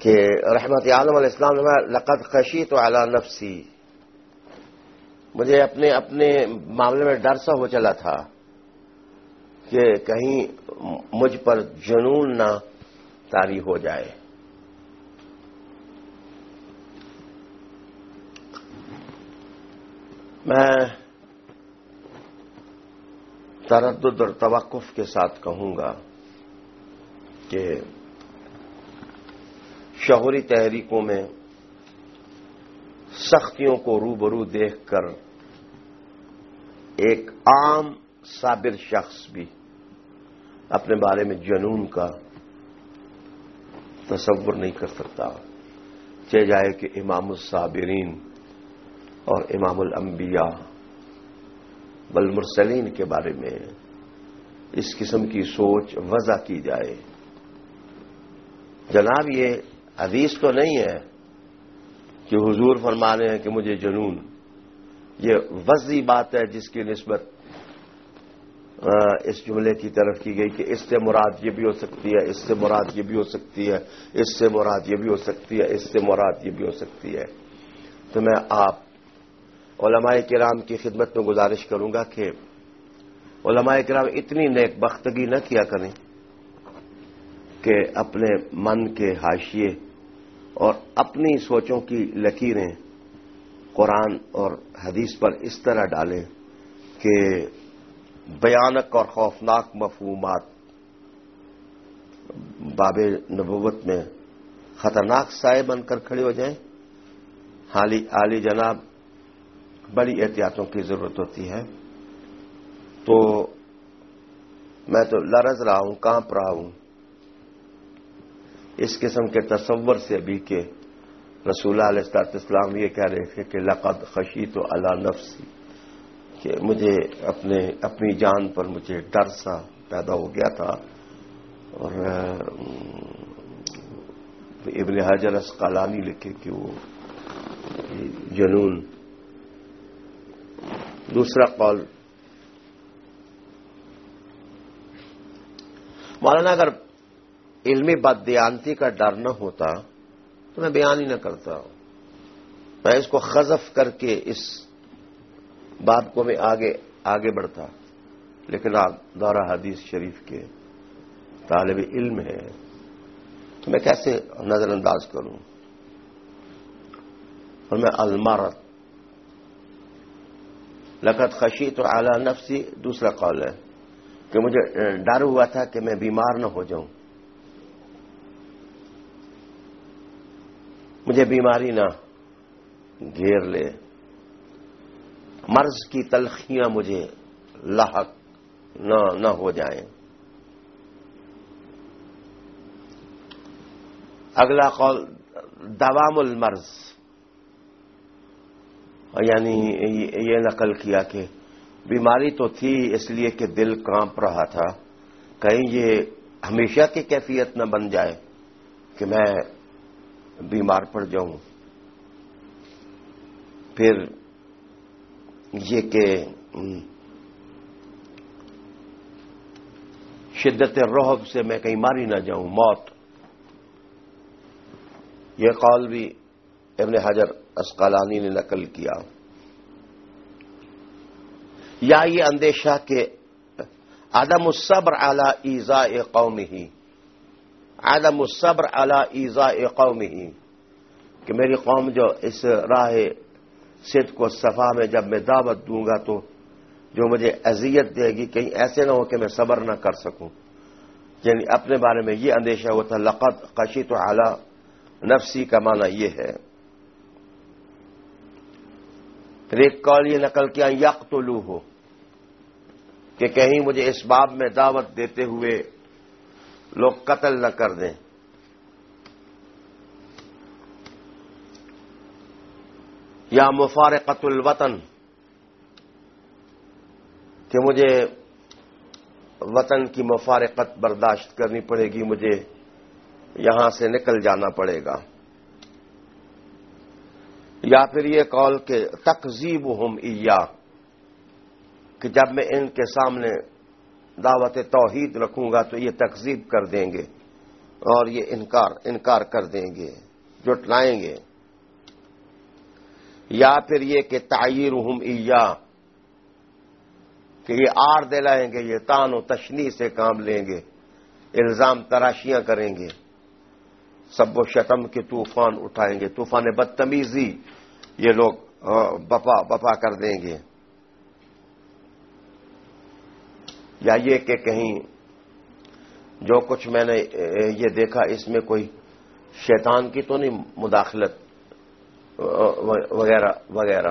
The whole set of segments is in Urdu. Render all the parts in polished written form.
کہ رحمت عالم علیہ السلام نے لقد خشیت علی نفسی، مجھے اپنے معاملے میں ڈر سا ہو چلا تھا کہ کہیں مجھ پر جنون نہ طاری ہو جائے. میں تردد اور توقف کے ساتھ کہوں گا کہ شعوری تحریکوں میں سختیوں کو روبرو دیکھ کر ایک عام صابر شخص بھی اپنے بارے میں جنون کا تصور نہیں کر سکتا، چاہے جائے کہ امام الصابرین اور امام الانبیاء والمرسلین کے بارے میں اس قسم کی سوچ وضع کی جائے. جناب یہ حدیث تو نہیں ہے کہ حضور فرما رہے ہیں کہ مجھے جنون، یہ وضعی بات ہے جس کی نسبت اس جملے کی طرف کی گئی کہ اس سے مراد یہ بھی ہو سکتی ہے، اس سے مراد یہ بھی ہو سکتی ہے، اس سے مراد یہ بھی ہو سکتی ہے، اس سے مراد یہ بھی ہو سکتی ہے. تو میں آپ علماء کرام کی خدمت میں گزارش کروں گا کہ علماء کرام اتنی نیک بختگی نہ کیا کریں کہ اپنے من کے حاشیے اور اپنی سوچوں کی لکیریں قرآن اور حدیث پر اس طرح ڈالیں کہ بیانک اور خوفناک مفہومات باب نبوت میں خطرناک سائے بن کر کھڑے ہو جائیں. عالی جناب بڑی احتیاطوں کی ضرورت ہوتی ہے. تو میں تو لرز رہا ہوں، کانپ رہا ہوں اس قسم کے تصور سے بھی کہ رسول اللہ علیہ السلام یہ کہہ رہے تھے کہ لقد خشیت علی نفسی، کہ مجھے اپنی جان پر مجھے ڈر سا پیدا ہو گیا تھا. اور ابن حجر اسقلانی لکھے کہ وہ جنون. دوسرا قول، مولانا اگر علمی بددیانتی کا ڈر نہ ہوتا تو میں بیان ہی نہ کرتا، میں اس کو حذف کر کے اس بات کو میں آگے بڑھتا. لیکن آپ دورہ حدیث شریف کے طالب علم ہیں تو میں کیسے نظر انداز کروں. اور میں المرض لقد خشیت علی نفسی دوسرا قول ہے کہ مجھے ڈر ہوا تھا کہ میں بیمار نہ ہو جاؤں، مجھے بیماری نہ گھیر لے، مرض کی تلخیاں مجھے لاحق نہ ہو جائیں. اگلا قول دوام المرض، یعنی یہ نقل کیا کہ بیماری تو تھی اس لیے کہ دل کانپ رہا تھا، کہیں یہ ہمیشہ کی کیفیت نہ بن جائے کہ میں بیمار پڑ جاؤں. پھر یہ کہ شدت رعب سے میں کہیں ماری نہ جاؤں، موت. یہ قول بھی ابن حجر اسقلانی نے نقل کیا. یا یہ اندیشہ کہ عدم الصبر علی ایذاء قومہ، عدم الصبر علی ایذاء قومہ، کہ میری قوم جو اس راہ صدق و صفا میں جب میں دعوت دوں گا تو جو مجھے اذیت دے گی کہیں ایسے نہ ہو کہ میں صبر نہ کر سکوں. یعنی اپنے بارے میں یہ اندیشہ ہوتا. لقد خشیت علی نفسی کا معنی یہ ہے. پھر ایک قول یہ نقل کیا یقتلوہ، کہ کہیں مجھے اس باب میں دعوت دیتے ہوئے لوگ قتل نہ کر دیں. یا مفارقت الوطن، کہ مجھے وطن کی مفارقت برداشت کرنی پڑے گی، مجھے یہاں سے نکل جانا پڑے گا. یا پھر یہ قول کہ تکذیبہم ایاہ، کہ جب میں ان کے سامنے دعوت توحید رکھوں گا تو یہ تکذیب کر دیں گے، اور یہ انکار کر دیں گے، جھٹلائیں گے، یا پھر یہ کہ تعیرہم ایہ، کہ یہ آر دلائیں گے، یہ تان و تشنیع سے کام لیں گے، الزام تراشیاں کریں گے، سب و شتم کے طوفان اٹھائیں گے، طوفان بدتمیزی یہ لوگ بپا کر دیں گے، یا یہ کہ کہیں جو کچھ میں نے یہ دیکھا اس میں کوئی شیطان کی تو نہیں مداخلت وغیرہ وغیرہ،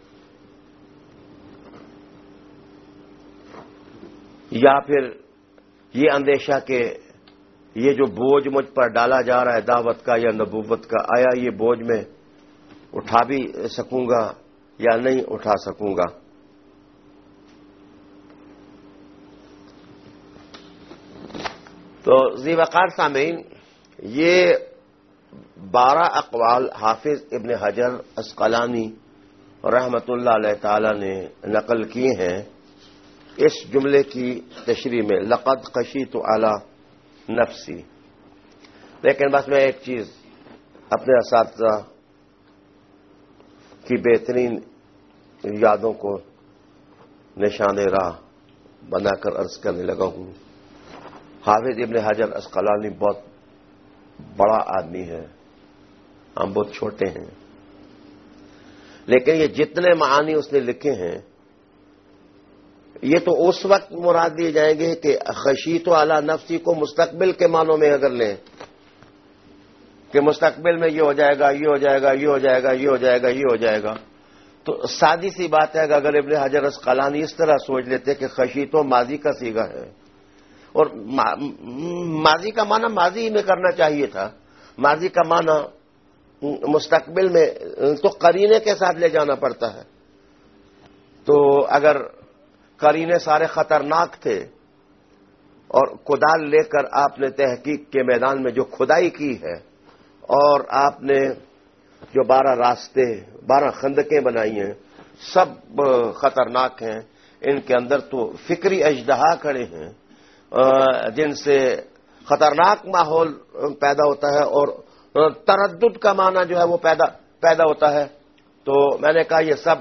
یا پھر یہ اندیشہ کہ یہ جو بوجھ مجھ پر ڈالا جا رہا ہے دعوت کا یا نبوت کا، آیا یہ بوجھ میں اٹھا بھی سکوں گا یا نہیں اٹھا سکوں گا۔ تو ذی وقار سامعین، یہ 12 اقوال حافظ ابن حجر عسقلانی رحمۃ اللہ علیہ تعالی نے نقل کیے ہیں اس جملے کی تشریح میں، لقد خشیت علی نفسی۔ لیکن بس میں ایک چیز اپنے اساتذہ کی بہترین یادوں کو نشان راہ بنا کر عرض کرنے لگا ہوں۔ حافظ ابن حجر عسقلانی بہت بڑا آدمی ہے، ہم بہت چھوٹے ہیں، لیکن یہ جتنے معانی اس نے لکھے ہیں یہ تو اس وقت مراد لیے جائیں گے کہ خشیت علی نفسی کو مستقبل کے معنوں میں اگر لیں کہ مستقبل میں یہ ہو جائے گا، یہ ہو جائے گا، یہ ہو جائے گا، یہ ہو جائے گا، یہ ہو جائے گا، تو سادی سی بات ہے کہ اگر ابن حجر عسقلانی اس طرح سوچ لیتے کہ خشیت ماضی کا صیغہ ہے، اور ماضی کا معنی ماضی میں کرنا چاہیے تھا، ماضی کا معنی مستقبل میں تو قرینے کے ساتھ لے جانا پڑتا ہے، تو اگر قرینے سارے خطرناک تھے اور کدال لے کر آپ نے تحقیق کے میدان میں جو کھدائی کی ہے اور آپ نے جو 12 راستے 12 خندقیں بنائی ہیں سب خطرناک ہیں، ان کے اندر تو فکری اژدہا کھڑے ہیں جن سے خطرناک ماحول پیدا ہوتا ہے اور تردد کا معنی جو ہے وہ پیدا ہوتا ہے۔ تو میں نے کہا یہ سب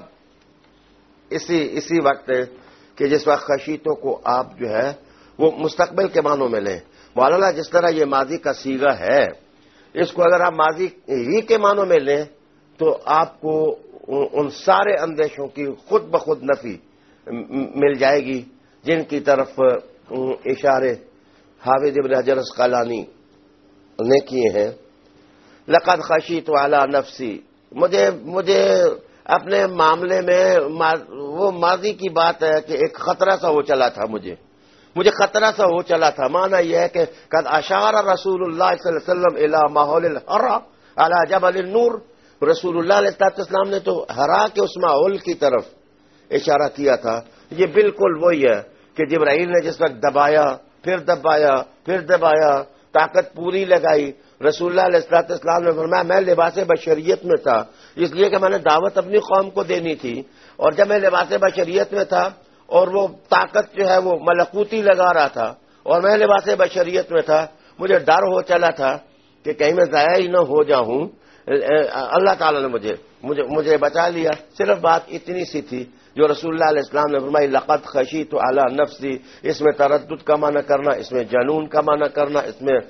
اسی وقت کہ جس وقت خشیتوں کو آپ جو ہے وہ مستقبل کے معنوں میں لیں، مولانا جس طرح یہ ماضی کا صیغہ ہے اس کو اگر آپ ماضی ہی کے معنوں میں لیں تو آپ کو ان سارے اندیشوں کی خود بخود نفی مل جائے گی جن کی طرف اشارے حافظ ابن حجر عسقلانی نے کیے ہیں۔ لقد خشیت علی نفسی، مجھے اپنے معاملے میں وہ ماضی کی بات ہے کہ ایک خطرہ سا ہو چلا تھا، مجھے خطرہ سا ہو چلا تھا۔ معنی یہ ہے کہ قد اشار رسول اللہ صلی اللہ علیہ وسلم الی ماحول الحرا علی جبل النور، رسول اللہ علیہ السلام نے تو حرا کے اس ماحول کی طرف اشارہ کیا تھا۔ یہ بالکل وہی ہے کہ جبرائیل نے جس وقت دبایا پھر دبایا طاقت پوری لگائی، رسول اللہ علیہ السلام نے فرمایا میں لباس بشریت میں تھا اس لیے کہ میں نے دعوت اپنی قوم کو دینی تھی، اور جب میں لباس بشریت میں تھا اور وہ طاقت جو ہے وہ ملکوتی لگا رہا تھا اور میں لباس بشریت میں تھا، مجھے ڈر ہو چلا تھا کہ کہیں میں ضائع ہی نہ ہو جاؤں۔ اللہ تعالیٰ نے مجھے بچا لیا۔ صرف بات اتنی سی تھی جو رسول اللہ علیہ السلام نے فرمائی لقد خشیت علی نفسی، اس میں تردد کا معنی کرنا، اس میں جنون کا معنی کرنا، اس میں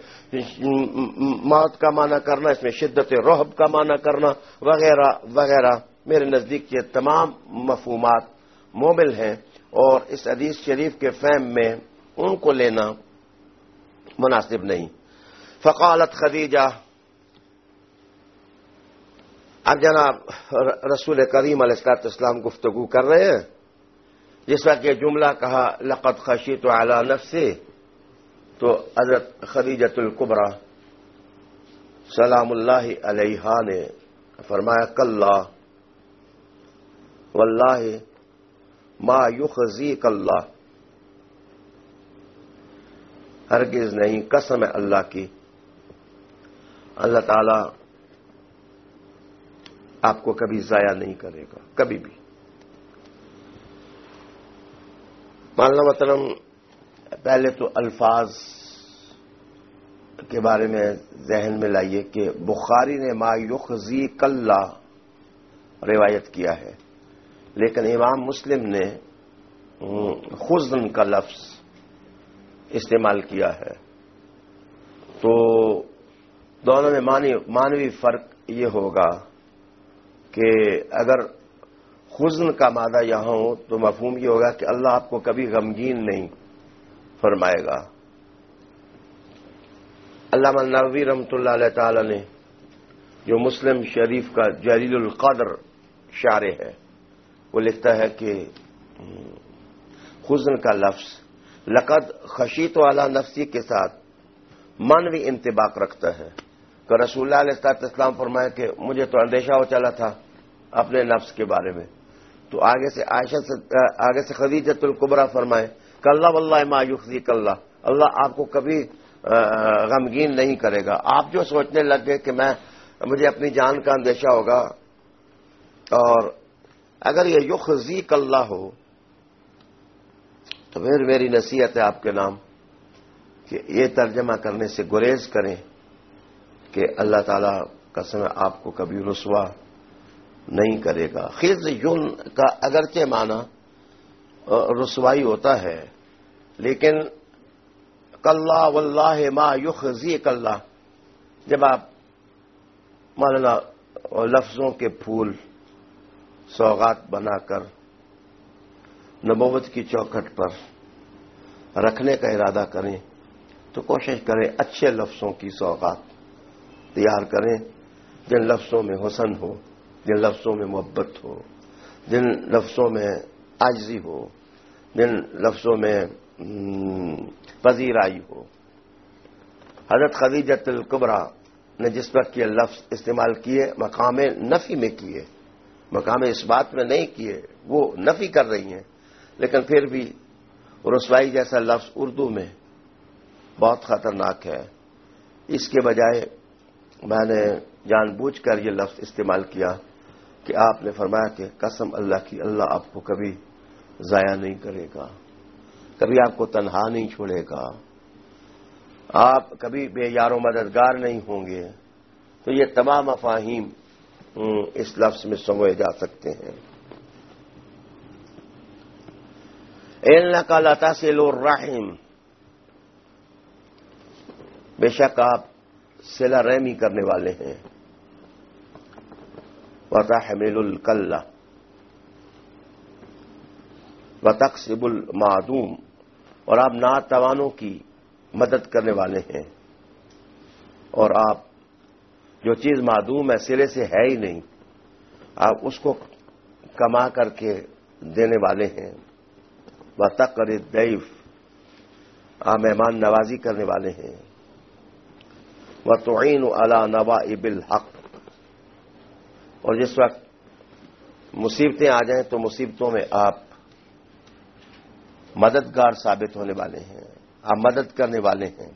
موت کا معنی کرنا، اس میں شدت رعب کا معنی کرنا وغیرہ وغیرہ، میرے نزدیک یہ تمام مفہومات مومل ہیں اور اس حدیث شریف کے فہم میں ان کو لینا مناسب نہیں۔ فقالت خدیجہ، اب جناب رسول کریم علیہ السلام گفتگو کر رہے ہیں، جس وقت یہ جملہ کہا لقد خشیت علی نفسی، تو حضرت خدیجۃ الکبریٰ سلام اللہ علیہا نے فرمایا کلا واللہ ما یخزیک اللہ، ہرگز نہیں، قسم ہے اللہ کی، اللہ تعالی آپ کو کبھی ضائع نہیں کرے گا، کبھی بھی۔ مولانا محترم، پہلے تو الفاظ کے بارے میں ذہن میں لائیے کہ بخاری نے ما یخزی کلا روایت کیا ہے، لیکن امام مسلم نے خزن کا لفظ استعمال کیا ہے. تو دونوں میں معنوی فرق یہ ہوگا کہ اگر خزن کا مادہ یہاں ہو تو مفہوم یہ ہوگا کہ اللہ آپ کو کبھی غمگین نہیں فرمائے گا. علامہ نووی رحمۃ اللہ علیہ تعالی نے جو مسلم شریف کا جلیل القدر شارح ہے وہ لکھتا ہے کہ خزن کا لفظ لقد خشیت علی نفسی کے ساتھ معنوی انطباق رکھتا ہے کہ رسول اللہ علیہ السلام فرمائے کہ مجھے تو اندیشہ ہو چلا تھا اپنے نفس کے بارے میں. تو آگے سے خدیجۃ الکبریٰ فرمائے کہ اللہ واللہ ما یخزیک اللہ، اللہ آپ کو کبھی غمگین نہیں کرے گا. آپ جو سوچنے لگ گئے کہ مجھے اپنی جان کا اندیشہ ہوگا، اور اگر یہ یخزیک اللہ ہو تو پھر میری نصیحت ہے آپ کے نام کہ یہ ترجمہ کرنے سے گریز کریں کہ اللہ تعالیٰ قسم آپ کو کبھی رسوا نہیں کرے گا. خزیون کا اگرچہ معنی رسوائی ہوتا ہے، لیکن کلا واللہ ما یخزیک اللہ جب آپ مولانا لفظوں کے پھول سوغات بنا کر نبوت کی چوکھٹ پر رکھنے کا ارادہ کریں تو کوشش کریں اچھے لفظوں کی سوغات تیار کریں، جن لفظوں میں حسن ہو، جن لفظوں میں محبت ہو، جن لفظوں میں عاجزی ہو، جن لفظوں میں پذیرائی ہو. حضرت خدیجۃ الکبریٰ نے جس وقت یہ لفظ استعمال کیے مقام نفی میں کیے، مقام اس بات میں نہیں کیے، وہ نفی کر رہی ہیں، لیکن پھر بھی رسوائی جیسا لفظ اردو میں بہت خطرناک ہے. اس کے بجائے میں نے جان بوجھ کر یہ لفظ استعمال کیا کہ آپ نے فرمایا کہ قسم اللہ کی اللہ آپ کو کبھی ضائع نہیں کرے گا، کبھی آپ کو تنہا نہیں چھوڑے گا، آپ کبھی بے یار و مددگار نہیں ہوں گے. تو یہ تمام مفاہیم اس لفظ میں سموئے جا سکتے ہیں. اِنَّكَ لَتَصِلُ الرَّحِمَ، بے شک آپ صلہ رحمی کرنے والے ہیں. وَتَحْمِلُ الْكَلَّ وَتَكْسِبُ الْمَعْدُومَ، اور آپ ناتوانوں کی مدد کرنے والے ہیں، اور آپ جو چیز معدوم ہے سرے سے ہے ہی نہیں آپ اس کو کما کر کے دینے والے ہیں. وَتَقْرِي الضَّيْفَ، آپ مہمان نوازی کرنے والے ہیں. وَتُعِينُ عَلَى نَوَائِبِ الْحَقِّ، اور جس وقت مصیبتیں آ جائیں تو مصیبتوں میں آپ مددگار ثابت ہونے والے ہیں، آپ مدد کرنے والے ہیں.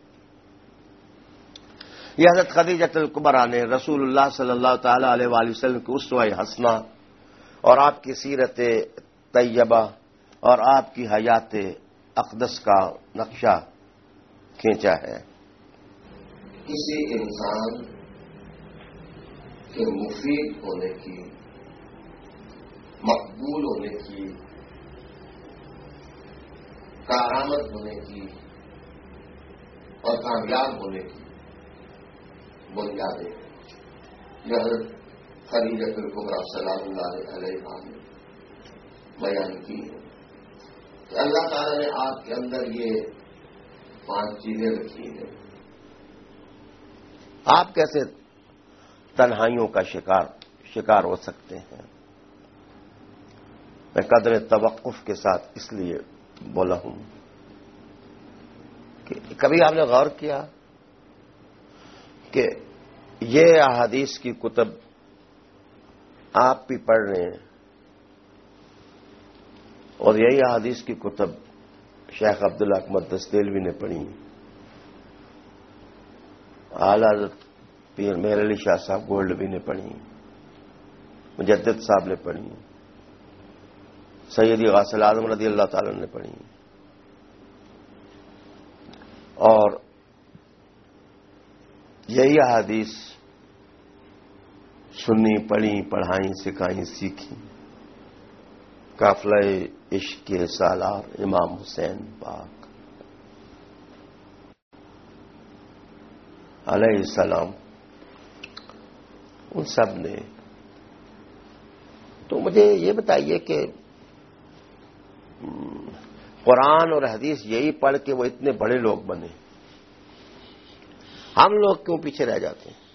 یہ حضرت خدیجۃ الکبریٰ نے رسول اللہ صلی اللہ تعالی علیہ وآلہ وسلم کی اسوہ حسنہ اور آپ کی سیرت طیبہ اور آپ کی حیات اقدس کا نقشہ کھینچا ہے. کسی انسان کے مفید ہونے کی، مقبول ہونے کی، کارآمد ہونے کی اور کامیاب ہونے کی بنیادیں جو حضرت خدیجۃ الکبریٰ سلام اللہ علیہا نے بیان کی ہیں کہ اللہ تعالیٰ نے آپ کے اندر یہ 5 چیزیں رکھی ہیں. آپ کیسے تنہائیوں کا شکار ہو سکتے ہیں؟ میں قدر توقف کے ساتھ اس لیے بولا ہوں کہ کبھی آپ نے غور کیا کہ یہ احادیث کی کتب آپ بھی پڑھ رہے ہیں اور یہی احادیث کی کتب شیخ عبداللہ احمد دستیلوی نے پڑھی، اعلی حضرت پیر مہر علی شاہ صاحب گولڈوی نے پڑھی، مجدد صاحب نے پڑھی، سیدی غوث اعظم رضی اللہ تعالی نے پڑھی، اور یہی احادیث سنی، پڑھی، پڑھائیں، سکھائیں، سیکھی قافلہ عشق کے سالار امام حسین پاک علیہ السلام، ان سب نے. تو مجھے یہ بتائیے کہ قرآن اور حدیث یہی پڑھ کے وہ اتنے بڑے لوگ بنے، ہم لوگ کیوں پیچھے رہ جاتے ہیں؟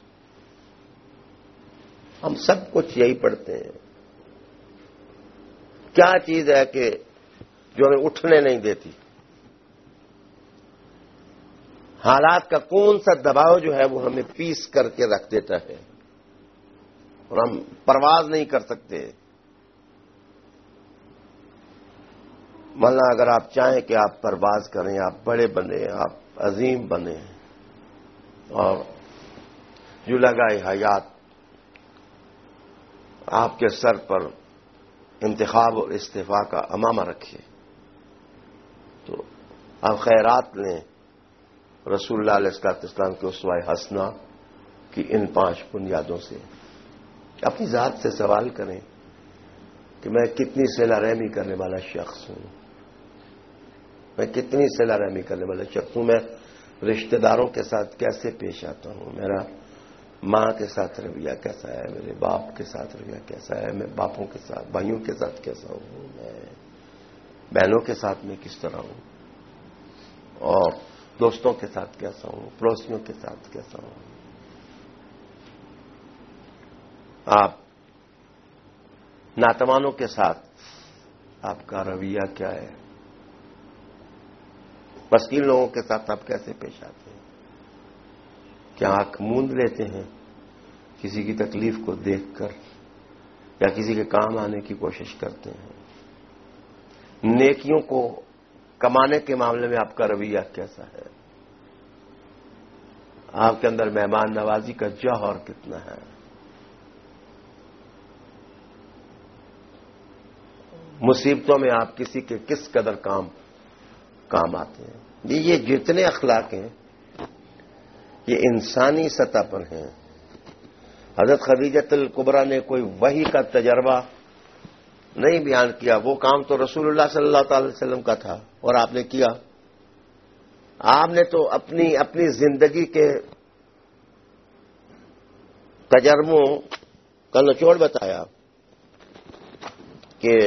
ہم سب کچھ یہی پڑھتے ہیں. کیا چیز ہے کہ جو ہمیں اٹھنے نہیں دیتی؟ حالات کا کون سا دباؤ جو ہے وہ ہمیں پیس کر کے رکھ دیتا ہے اور ہم پرواز نہیں کر سکتے؟ مولانا اگر آپ چاہیں کہ آپ پرواز کریں، آپ بڑے بنے، آپ عظیم بنے اور جو لگائے حیات آپ کے سر پر انتخاب اور استعفاء کا امامہ رکھے، تو آپ خیرات لیں رسول اللہ علیہ السلام کے اسوہ حسنہ کی ان 5 بنیادوں سے. اپنی ذات سے سوال کریں کہ میں کتنی صلہ رحمی کرنے والا شخص ہوں، میں کتنی صلہ رحمی کرنے والا شخص ہوں، میں رشتہ داروں کے ساتھ کیسے پیش آتا ہوں، میرا ماں کے ساتھ رویہ کیسا ہے، میرے باپ کے ساتھ رویہ کیسا ہے، میں باپوں کے ساتھ، بھائیوں کے ساتھ کیسا ہوں، میں بہنوں کے ساتھ میں کس طرح ہوں، اور دوستوں کے ساتھ کیسا ہوں، پڑوسیوں کے ساتھ کیسا ہوں. آپ ناتوانوں کے ساتھ آپ کا رویہ کیا ہے، مسکین لوگوں کے ساتھ آپ کیسے پیش آتے ہیں؟ کیا آنکھ موند لیتے ہیں کسی کی تکلیف کو دیکھ کر، یا کسی کے کام آنے کی کوشش کرتے ہیں؟ نیکیوں کو کمانے کے معاملے میں آپ کا رویہ کیسا ہے؟ آپ کے اندر مہمان نوازی کا جوہر کتنا ہے؟ مصیبتوں میں آپ کسی کے کس قدر کام آتے ہیں؟ یہ جتنے اخلاق ہیں یہ انسانی سطح پر ہیں. حضرت خدیجہ الکبریٰ نے کوئی وحی کا تجربہ نہیں بیان کیا، وہ کام تو رسول اللہ صلی اللہ تعالی وسلم کا تھا اور آپ نے کیا. آپ نے تو اپنی زندگی کے تجربوں کا نچوڑ بتایا کہ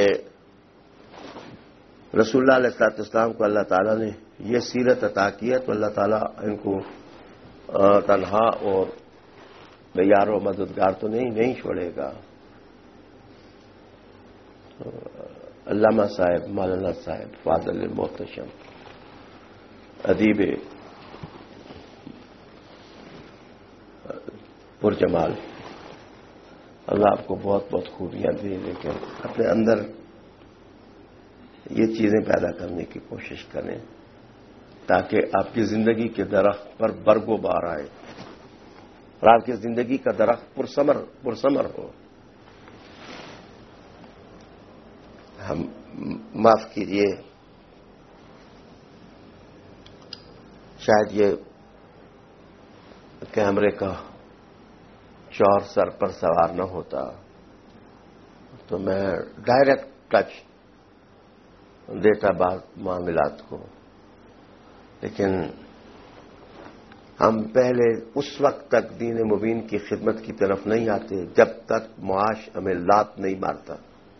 رسول اللہ علیہ السلام کو اللہ تعالیٰ نے یہ سیرت عطا کی ہے تو اللہ تعالیٰ ان کو تنہا اور یار و مددگار تو نہیں چھوڑے گا. علامہ صاحب، مولانا صاحب فاضل محتشم ادیب پرجمال، اللہ آپ کو بہت بہت خوبیاں دی، لیکن اپنے اندر یہ چیزیں پیدا کرنے کی کوشش کریں تاکہ آپ کی زندگی کے درخت پر برگ و بار آئے اور آپ کی زندگی کا درخت پرثمر ہو. ہم معاف کیجئے، شاید یہ کیمرے کا چور سر پر سوار نہ ہوتا تو میں ڈائریکٹ ٹچ دیتا معاملات کو، لیکن ہم پہلے اس وقت تک دین مبین کی خدمت کی طرف نہیں آتے جب تک معاش ہمیں لات نہیں مارتا.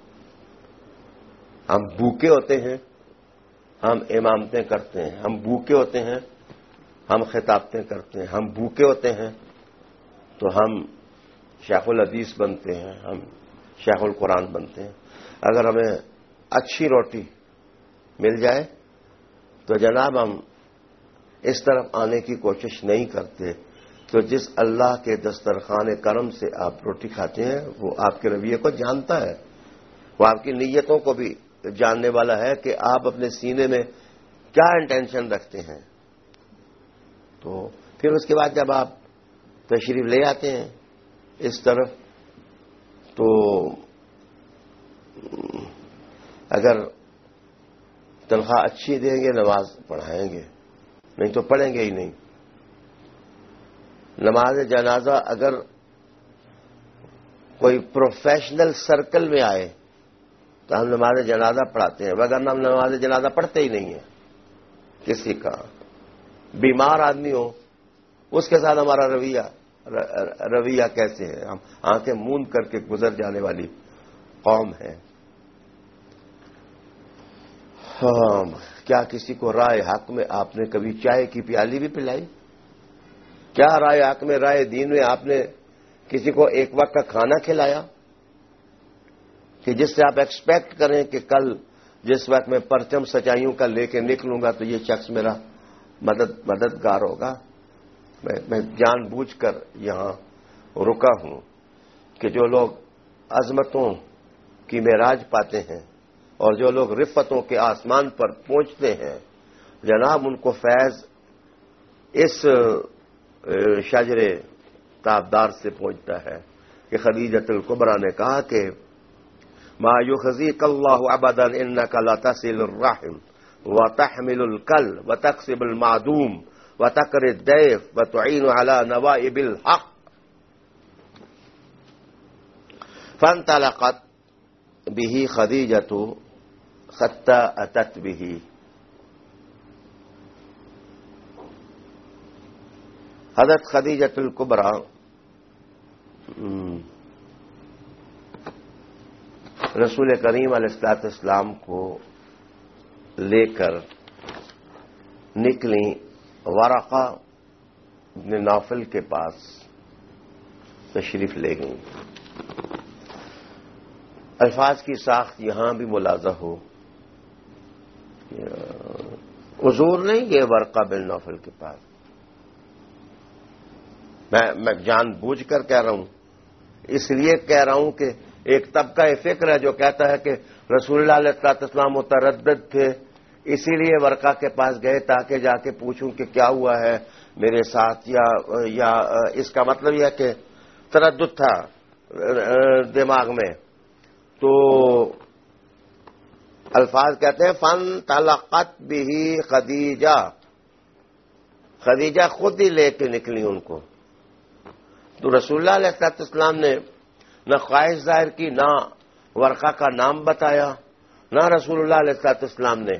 ہم بھوکے ہوتے ہیں، ہم امامتیں کرتے ہیں، ہم بھوکے ہوتے ہیں، ہم خطابتیں کرتے ہیں، ہم بھوکے ہوتے ہیں تو ہم شیخ الحدیث بنتے ہیں، ہم شیخ القرآن بنتے ہیں. اگر ہمیں اچھی روٹی مل جائے تو جناب ہم اس طرف آنے کی کوشش نہیں کرتے. تو جس اللہ کے دسترخوان کرم سے آپ روٹی کھاتے ہیں وہ آپ کے رویے کو جانتا ہے، وہ آپ کی نیتوں کو بھی جاننے والا ہے کہ آپ اپنے سینے میں کیا انٹینشن رکھتے ہیں. تو پھر اس کے بعد جب آپ تشریف لے آتے ہیں اس طرف تو اگر تنخواہ اچھی دیں گے نماز پڑھائیں گے، نہیں تو پڑھیں گے ہی نہیں. نماز جنازہ اگر کوئی پروفیشنل سرکل میں آئے تو ہم نماز جنازہ پڑھاتے ہیں، وگرنہ ہم نماز جنازہ پڑھتے ہی نہیں ہیں۔ کسی کا بیمار آدمی ہو اس کے ساتھ ہمارا رویہ کیسے ہے؟ ہم آنکھیں موند کر کے گزر جانے والی قوم ہے۔ کیا کسی کو رائے حق میں آپ نے کبھی چائے کی پیالی بھی پلائی؟ کیا رائے حق میں، رائے دین میں آپ نے کسی کو ایک وقت کا کھانا کھلایا کہ جس سے آپ ایکسپیکٹ کریں کہ کل جس وقت میں پرچم سچائیوں کا لے کے نکلوں گا تو یہ شخص میرا مددگار ہوگا؟ میں جان بوجھ کر یہاں رکا ہوں کہ جو لوگ عظمتوں کی معراج پاتے ہیں اور جو لوگ رفتوں کے آسمان پر پہنچتے ہیں، جناب ان کو فیض اس شجر تابدار سے پہنچتا ہے کہ خدیجۃ الکبریٰ نے کہا کہ ما یخزیک اللہ ابدا انک لا تصل الرحم وتحمل الکل وتکسب المعدوم وتقر الضیف وتعین علی نوائب الحق فانطلقت به خدیجۃ حتی اتت به۔ حضرت خدیجۃ الکبریٰ رسول کریم علیہ الصلوۃ والسلام کو لے کر نکلیں، ورقہ بن نوفل کے پاس تشریف لے گئیں۔ الفاظ کی ساخت یہاں بھی ملاحظہ ہو، حضور نہیں گئے ورقہ بن نوفل کے پاس۔ میں جان بوجھ کر کہہ رہا ہوں، اس لیے کہہ رہا ہوں کہ ایک طبقہ فکر ہے جو کہتا ہے کہ رسول اللہ علیہ السلام متردد تھے، اسی لیے ورقہ کے پاس گئے تاکہ جا کے پوچھوں کہ کیا ہوا ہے میرے ساتھ، یا اس کا مطلب یہ کہ تردد تھا دماغ میں۔ تو الفاظ کہتے ہیں فانطلقت به خدیجہ، خدیجہ خود ہی لے کے نکلی ان کو۔ تو رسول اللہ علیہ السلام نے نہ خواہش ظاہر کی، نہ ورقہ کا نام بتایا، نہ رسول اللہ علیہ السلام نے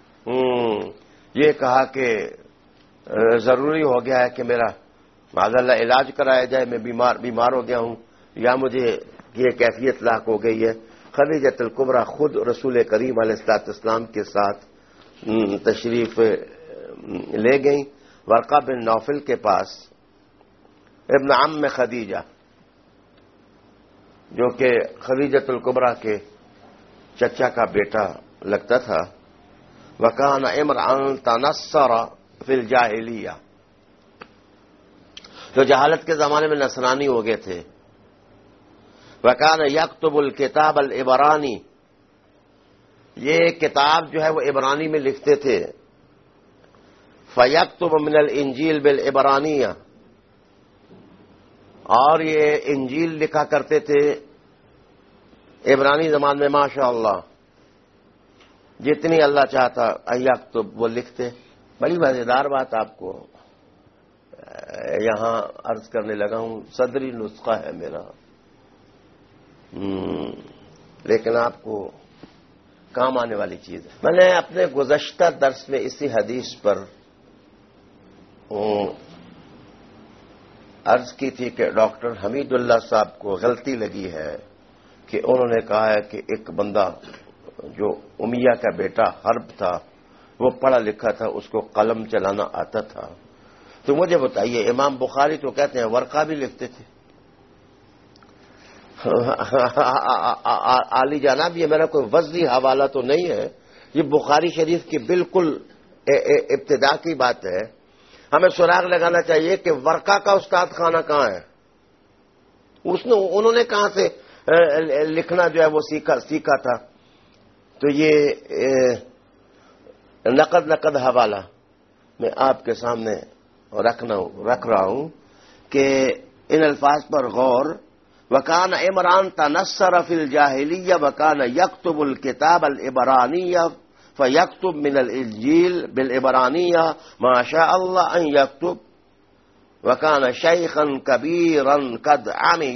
یہ کہا کہ ضروری ہو گیا ہے کہ میرا معاذاللہ علاج کرایا جائے، میں بیمار ہو گیا ہوں یا مجھے یہ کیفیت لاحق ہو گئی ہے۔ خدیجۃ الکبریٰ خود رسول کریم علیہ السلام کے ساتھ تشریف لے گئیں ورقہ بن نوفل کے پاس، ابن عم خدیجہ، جو کہ خدیجۃ الکبریٰ کے چچا کا بیٹا لگتا تھا۔ وکان امرأ تنصر فی الجاہلیہ، جو جہالت کے زمانے میں نصرانی ہو گئے تھے۔ وکان یکتب الکتاب العبرانی، یہ کتاب جو ہے وہ عبرانی میں لکھتے تھے۔ فیکتب من الانجیل بالعبرانیہ، اور یہ انجیل لکھا کرتے تھے عبرانی زبان میں، ماشاء اللہ جتنی اللہ چاہتا یکتب وہ لکھتے۔ بڑی مزیدار بات آپ کو یہاں عرض کرنے لگا ہوں، صدری نسخہ ہے میرا، لیکن آپ کو کام آنے والی چیز ہے۔ میں نے اپنے گزشتہ درس میں اسی حدیث پر عرض کی تھی کہ ڈاکٹر حمید اللہ صاحب کو غلطی لگی ہے کہ انہوں نے کہا ہے کہ ایک بندہ جو امیہ کا بیٹا حرب تھا، وہ پڑھا لکھا تھا، اس کو قلم چلانا آتا تھا۔ تو مجھے بتائیے، امام بخاری تو کہتے ہیں ورقہ بھی لکھتے تھے۔ عالی جناب، یہ میرا کوئی وضعی حوالہ تو نہیں ہے، یہ بخاری شریف کی بالکل ابتدا کی بات ہے۔ ہمیں سراغ لگانا چاہیے کہ ورقہ کا استاد خانہ کہاں ہے، انہوں نے کہاں سے لکھنا جو ہے وہ سیکھا تھا۔ تو یہ نقد حوالہ میں آپ کے سامنے رکھ رہا ہوں کہ ان الفاظ پر غور۔ وکان عمران تنصر فی الجاہلیہ وکان یکتب الکتاب العبرانیہ فیکتب من الانجیل بالعبرانیہ ما شاء اللہ ان یکتب وکان شیخا کبیرا قد عمی،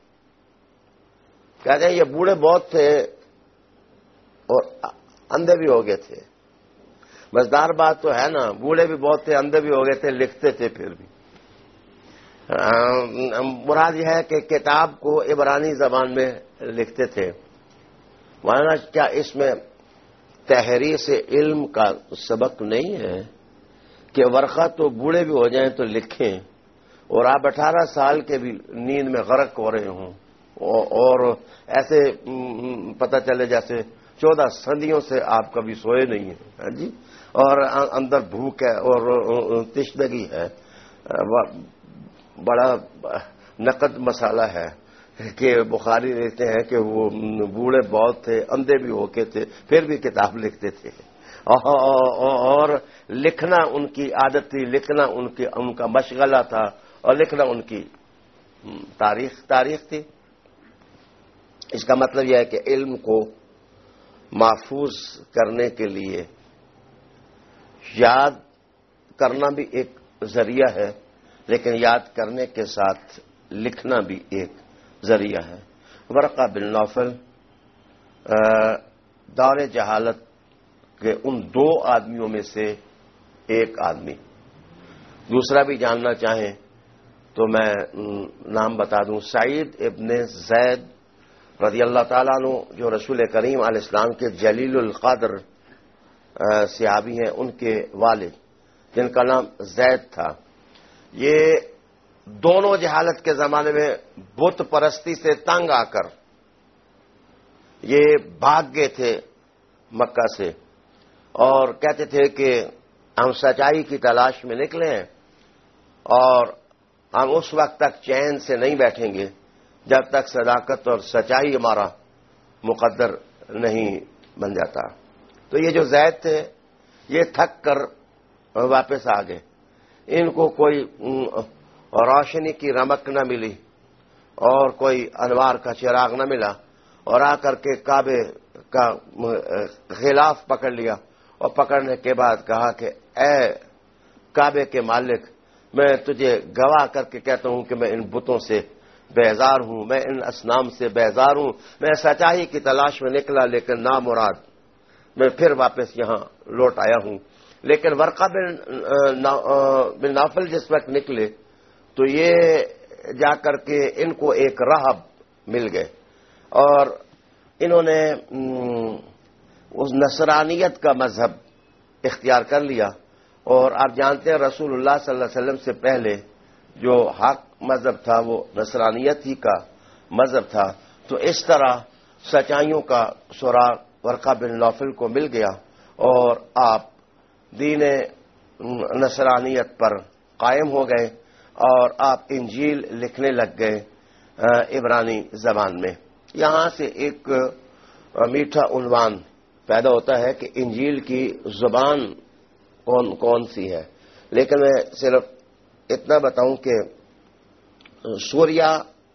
کہتے ہیں یہ بوڑھے بہت تھے اور اندھے بھی ہو گئے تھے. مزدار بات تو ہے نا، بوڑھے بھی بہت تھے، اندھے بھی ہو گئے تھے، لکھتے تھے پھر بھی. مراد یہ ہے کہ کتاب کو عبرانی زبان میں لکھتے تھے. مانا کیا اس میں تحریص علم کا سبق نہیں ہے کہ ورقہ تو بوڑھے بھی ہو جائیں تو لکھیں، اور آپ 18 سال کے بھی نیند میں غرق ہو رہے ہوں اور ایسے پتہ چلے جیسے 14 صدیوں سے آپ کبھی سوئے نہیں ہیں جی، اور اندر بھوک ہے اور تشنگی ہے. بڑا نقد مسئلہ ہے کہ بخاری لکھتے ہیں کہ وہ بوڑھے بہت تھے، اندھے بھی ہو کے تھے، پھر بھی کتاب لکھتے تھے، اور لکھنا ان کی عادت تھی، لکھنا ان کا مشغلہ تھا، اور لکھنا ان کی تاریخ تھی. اس کا مطلب یہ ہے کہ علم کو محفوظ کرنے کے لیے یاد کرنا بھی ایک ذریعہ ہے، لیکن یاد کرنے کے ساتھ لکھنا بھی ایک ذریعہ ہے. ورقہ بن نوفل دور جہالت کے ان 2 آدمیوں میں سے ایک آدمی. دوسرا بھی جاننا چاہیں تو میں نام بتا دوں، سعید ابن زید رضی اللہ تعالیٰ عنہ، جو رسول کریم علیہ السلام کے جلیل القدر صحابی ہیں، ان کے والد جن کا نام زید تھا. یہ دونوں جہالت کے زمانے میں بت پرستی سے تنگ آ کر یہ بھاگ گئے تھے مکہ سے، اور کہتے تھے کہ ہم سچائی کی تلاش میں نکلے ہیں اور ہم اس وقت تک چین سے نہیں بیٹھیں گے جب تک صداقت اور سچائی ہمارا مقدر نہیں بن جاتا. تو یہ جو زید تھے یہ تھک کر واپس آ گئے. ان کو کوئی روشنی کی رمک نہ ملی اور کوئی انوار کا چراغ نہ ملا، اور آ کر کے کعبے کا غلاف پکڑ لیا، اور پکڑنے کے بعد کہا کہ اے کعبے کے مالک، میں تجھے گواہ کر کے کہتا ہوں کہ میں ان بتوں سے بیزار ہوں، میں ان اصنام سے بیزار ہوں. میں سچائی کی تلاش میں نکلا لیکن نامراد میں پھر واپس یہاں لوٹ آیا ہوں. لیکن ورقہ بن نوفل جس وقت نکلے تو یہ جا کر کے ان کو ایک راہب مل گئے، اور انہوں نے اس نصرانیت کا مذہب اختیار کر لیا. اور آپ جانتے ہیں رسول اللہ صلی اللہ علیہ وسلم سے پہلے جو حق مذہب تھا وہ نصرانیت ہی کا مذہب تھا. تو اس طرح سچائیوں کا سراغ ورقہ بن نوفل کو مل گیا، اور آپ دین نصرانیت پر قائم ہو گئے، اور آپ انجیل لکھنے لگ گئے عبرانی زبان میں. یہاں سے ایک میٹھا عنوان پیدا ہوتا ہے کہ انجیل کی زبان کون سی ہے. لیکن میں صرف اتنا بتاؤں کہ سوریہ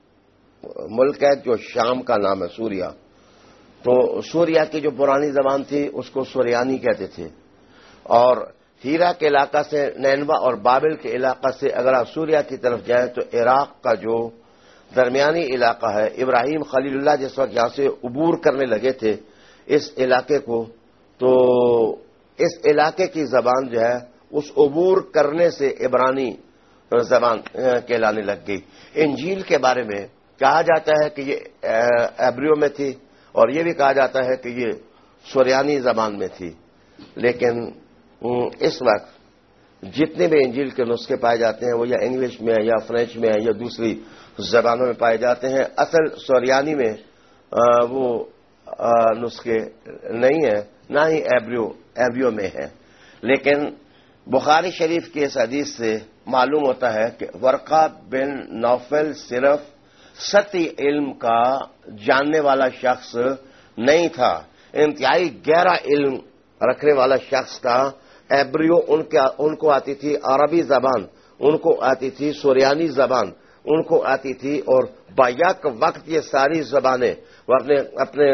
ملک ہے جو شام کا نام ہے سوریہ، تو سوریہ کی جو پرانی زبان تھی اس کو سوریانی کہتے تھے. اور ہیرا کے علاقہ سے، نینوا اور بابل کے علاقہ سے اگر آپ سوریہ کی طرف جائیں تو عراق کا جو درمیانی علاقہ ہے، ابراہیم خلیل اللہ جس وقت یہاں سے عبور کرنے لگے تھے اس علاقے کو، تو اس علاقے کی زبان جو ہے اس عبور کرنے سے عبرانی زبان کہلانے لگ گئی. انجیل کے بارے میں کہا جاتا ہے کہ یہ عبریوں میں تھی، اور یہ بھی کہا جاتا ہے کہ یہ سوریانی زبان میں تھی. لیکن اس وقت جتنے بھی انجیل کے نسخے پائے جاتے ہیں وہ یا انگلش میں یا فرینچ میں یا دوسری زبانوں میں پائے جاتے ہیں. اصل سوریانی میں وہ نسخے نہیں ہیں، نہ ہی عبریوں میں ہیں. لیکن بخاری شریف کی اس حدیث سے معلوم ہوتا ہے کہ ورقہ بن نوفل صرف سطحی علم کا جاننے والا شخص نہیں تھا، انتہائی گہرا علم رکھنے والا شخص تھا. عبریو ان کو آتی تھی عربی زبان، ان کو آتی تھی سوریانی زبان، ان کو آتی تھی، اور بیک وقت یہ ساری زبانیں وہ اپنے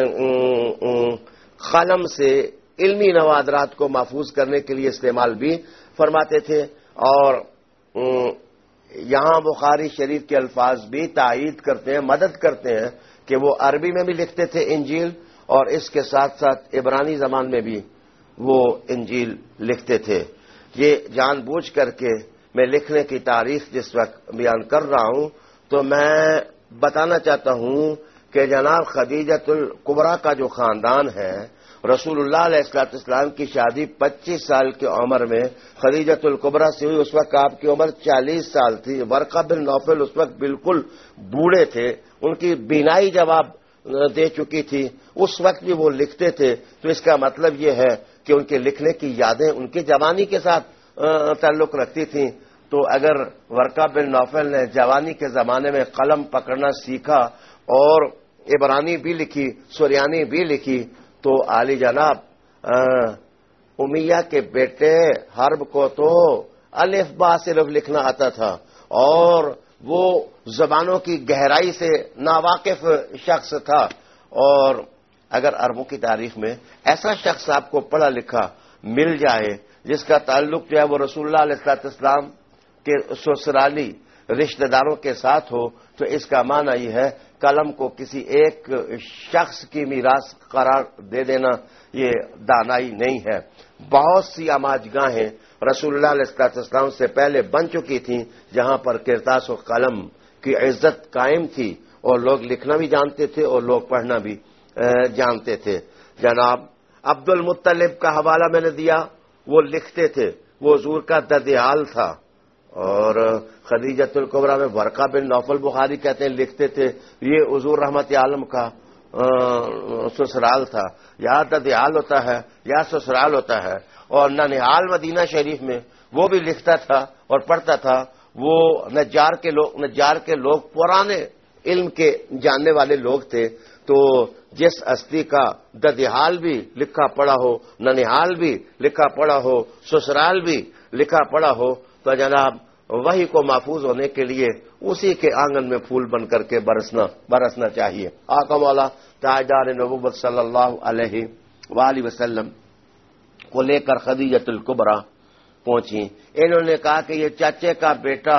قلم سے علمی نوادرات کو محفوظ کرنے کے لیے استعمال بھی فرماتے تھے. اور یہاں بخاری شریف کے الفاظ بھی تائید کرتے ہیں، مدد کرتے ہیں کہ وہ عربی میں بھی لکھتے تھے انجیل، اور اس کے ساتھ ساتھ عبرانی زبان میں بھی وہ انجیل لکھتے تھے۔ یہ جان بوجھ کر کے میں لکھنے کی تاریخ جس وقت بیان کر رہا ہوں تو میں بتانا چاہتا ہوں کہ جناب خدیجۃ الکبریٰ کا جو خاندان ہے، رسول اللہ علیہ السلام کی شادی 25 سال کی عمر میں خدیجۃ الکبریٰ سے ہوئی۔ اس وقت آپ کی عمر 40 سال تھی۔ ورقہ بن نوفل اس وقت بالکل بوڑھے تھے، ان کی بینائی جواب دے چکی تھی، اس وقت بھی وہ لکھتے تھے۔ تو اس کا مطلب یہ ہے کہ ان کے لکھنے کی یادیں ان کی جوانی کے ساتھ تعلق رکھتی تھیں۔ تو اگر ورقہ بن نوفل نے جوانی کے زمانے میں قلم پکڑنا سیکھا اور عبرانی بھی لکھی، سریانی بھی لکھی، تو عالی جناب امیہ کے بیٹے حرب کو تو الف با صرف لکھنا آتا تھا، اور وہ زبانوں کی گہرائی سے ناواقف شخص تھا۔ اور اگر عربوں کی تاریخ میں ایسا شخص آپ کو پڑھا لکھا مل جائے جس کا تعلق جو ہے وہ رسول اللہ علیہ السلام کے سسرالی رشتہ داروں کے ساتھ ہو، تو اس کا معنی یہ ہے قلم کو کسی ایک شخص کی میراث قرار دے دینا یہ دانائی نہیں ہے۔ بہت سی آماج گاہیں رسول اللہ علیہ السلام سے پہلے بن چکی تھیں جہاں پر کرتاس و قلم کی عزت قائم تھی، اور لوگ لکھنا بھی جانتے تھے اور لوگ پڑھنا بھی جانتے تھے۔ جناب عبد المطلب کا حوالہ میں نے دیا، وہ لکھتے تھے، وہ حضور کا ددیال تھا، اور خدیجۃ الکبریٰ میں ورقہ بن نوفل بخاری کہتے ہیں لکھتے تھے، یہ حضور رحمت عالم کا سسرال تھا۔ یا ددیال ہوتا ہے یا سسرال ہوتا ہے، اور ننہال مدینہ شریف میں وہ بھی لکھتا تھا اور پڑھتا تھا۔ وہ نجار کے لوگ پرانے علم کے جاننے والے لوگ تھے، تو جس ہستی کا ددیال بھی لکھا پڑھا ہو، ننہال بھی لکھا پڑھا ہو، سسرال بھی لکھا پڑھا ہو، تو جناب وہی کو محفوظ ہونے کے لیے اسی کے آنگن میں پھول بن کر کے برسنا چاہیے۔ آقا مولا تاجدار نبوت صلی اللہ علیہ وآلہ وسلم کو لے کر خدیجۃ الکبریٰ پہنچی۔ انہوں نے کہا کہ یہ چاچے کا بیٹا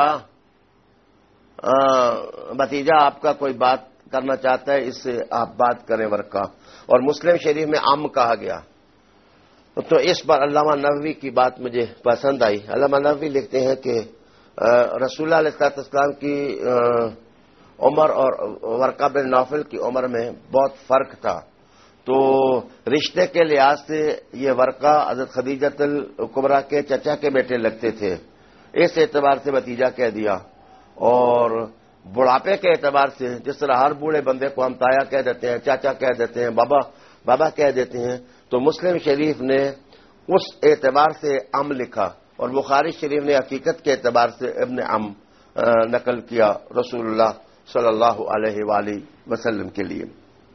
بھتیجا آپ کا کوئی بات کرنا چاہتا ہے، اس سے آپ بات کریں ورقہ۔ اور مسلم شریف میں عم کہا گیا، تو اس پر علامہ نووی کی بات مجھے پسند آئی۔ علامہ نووی لکھتے ہیں کہ رسول اللہ علیہ السلام کی عمر اور ورقہ بن نوفل کی عمر میں بہت فرق تھا، تو رشتے کے لحاظ سے یہ ورقہ حضرت خدیجۃ الکبریٰ کے چچا کے بیٹے لگتے تھے، اس اعتبار سے بھتیجا کہہ دیا۔ اور بڑھاپے کے اعتبار سے جس طرح ہر بوڑھے بندے کو ہم تایا کہہ دیتے ہیں، چاچا کہہ دیتے ہیں، بابا کہہ دیتے ہیں، تو مسلم شریف نے اس اعتبار سے ام لکھا، اور بخاری شریف نے حقیقت کے اعتبار سے ابن ام نقل کیا رسول اللہ صلی اللہ علیہ وآلہ وسلم کے لیے۔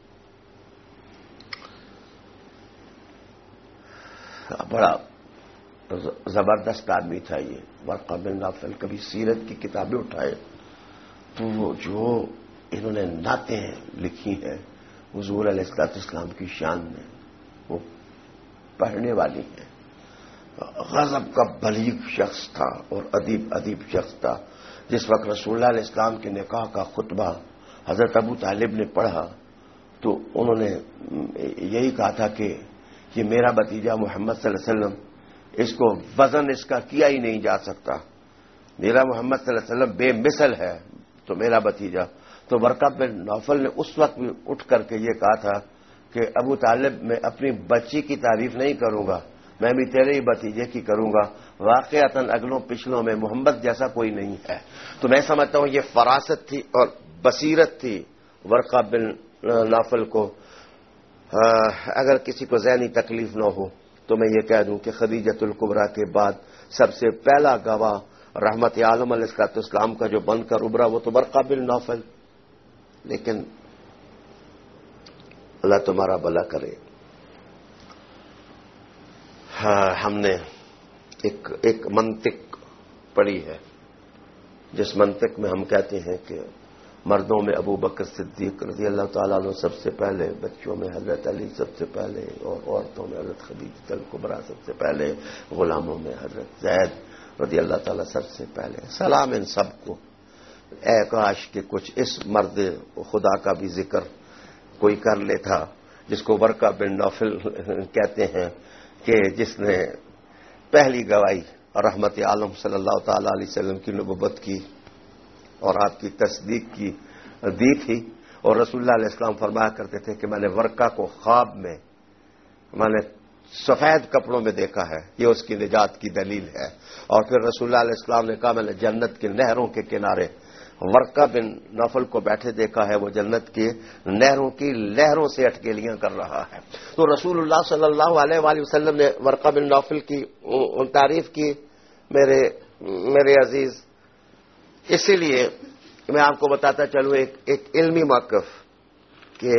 بڑا زبردست آدمی تھا یہ ورقہ بن نوفل۔ کبھی سیرت کی کتابیں اٹھائے تو وہ جو انہوں نے نعتیں لکھی ہیں حضور علیہ السلام کی شان میں، وہ پڑھنے والی ہیں۔ غضب کا بلیغ شخص تھا اور ادیب شخص تھا۔ جس وقت رسول اللہ علیہ السلام کے نکاح کا خطبہ حضرت ابو طالب نے پڑھا تو انہوں نے یہی کہا تھا کہ یہ میرا بھتیجا محمد صلی اللہ علیہ وسلم، اس کو وزن اس کا کیا ہی نہیں جا سکتا، میرا محمد صلی اللہ علیہ وسلم بے مثل ہے، تو میرا بھتیجا۔ تو ورقہ بن نوفل نے اس وقت بھی اٹھ کر کے یہ کہا تھا کہ ابو طالب میں اپنی بچی کی تعریف نہیں کروں گا، میں بھی تیرے ہی بھتیجے کی کروں گا، واقعتاً اگلوں پچھلوں میں محمد جیسا کوئی نہیں ہے۔ تو میں سمجھتا ہوں یہ فراست تھی اور بصیرت تھی ورقہ بن نوفل کو۔ اگر کسی کو ذہنی تکلیف نہ ہو تو میں یہ کہہ دوں کہ خدیجۃ الکبریٰ کے بعد سب سے پہلا گواہ رحمت عالم علیہ السلام کا جو بن کر ابھرا وہ تو ورقہ بن نوفل۔ لیکن اللہ تمہارا بھلا کرے، ہم نے ایک منطق پڑھی ہے جس منطق میں ہم کہتے ہیں کہ مردوں میں ابو بکر صدیق رضی اللہ تعالیٰ عنہ سب سے پہلے، بچوں میں حضرت علی سب سے پہلے، اور عورتوں میں حضرت خدیجہ الکبریٰ سب سے پہلے، غلاموں میں حضرت زید رضی اللہ تعالیٰ سب سے پہلے سلام ان سب کو. اے کاش کہ کچھ اس مرد خدا کا بھی ذکر کوئی کر لیتا جس کو ورقہ بن نوفل کہتے ہیں، کہ جس نے پہلی گواہی رحمت عالم صلی اللہ تعالی علیہ وسلم کی نبوت کی اور آپ کی تصدیق کی دی تھی. اور رسول اللہ علیہ السلام فرمایا کرتے تھے کہ میں نے ورقہ کو خواب میں میں نے سفید کپڑوں میں دیکھا ہے، یہ اس کی نجات کی دلیل ہے. اور پھر رسول اللہ علیہ السلام نے کہا میں نے جنت کی نہروں کے کنارے ورقہ بن نوفل کو بیٹھے دیکھا ہے، وہ جنت کی نہروں کی لہروں سے اٹکیلیاں کر رہا ہے. تو رسول اللہ صلی اللہ علیہ وآلہ وسلم نے ورقہ بن نوفل کی تعریف کی میرے عزیز. اسی لیے میں آپ کو بتاتا چلوں ایک علمی موقف کہ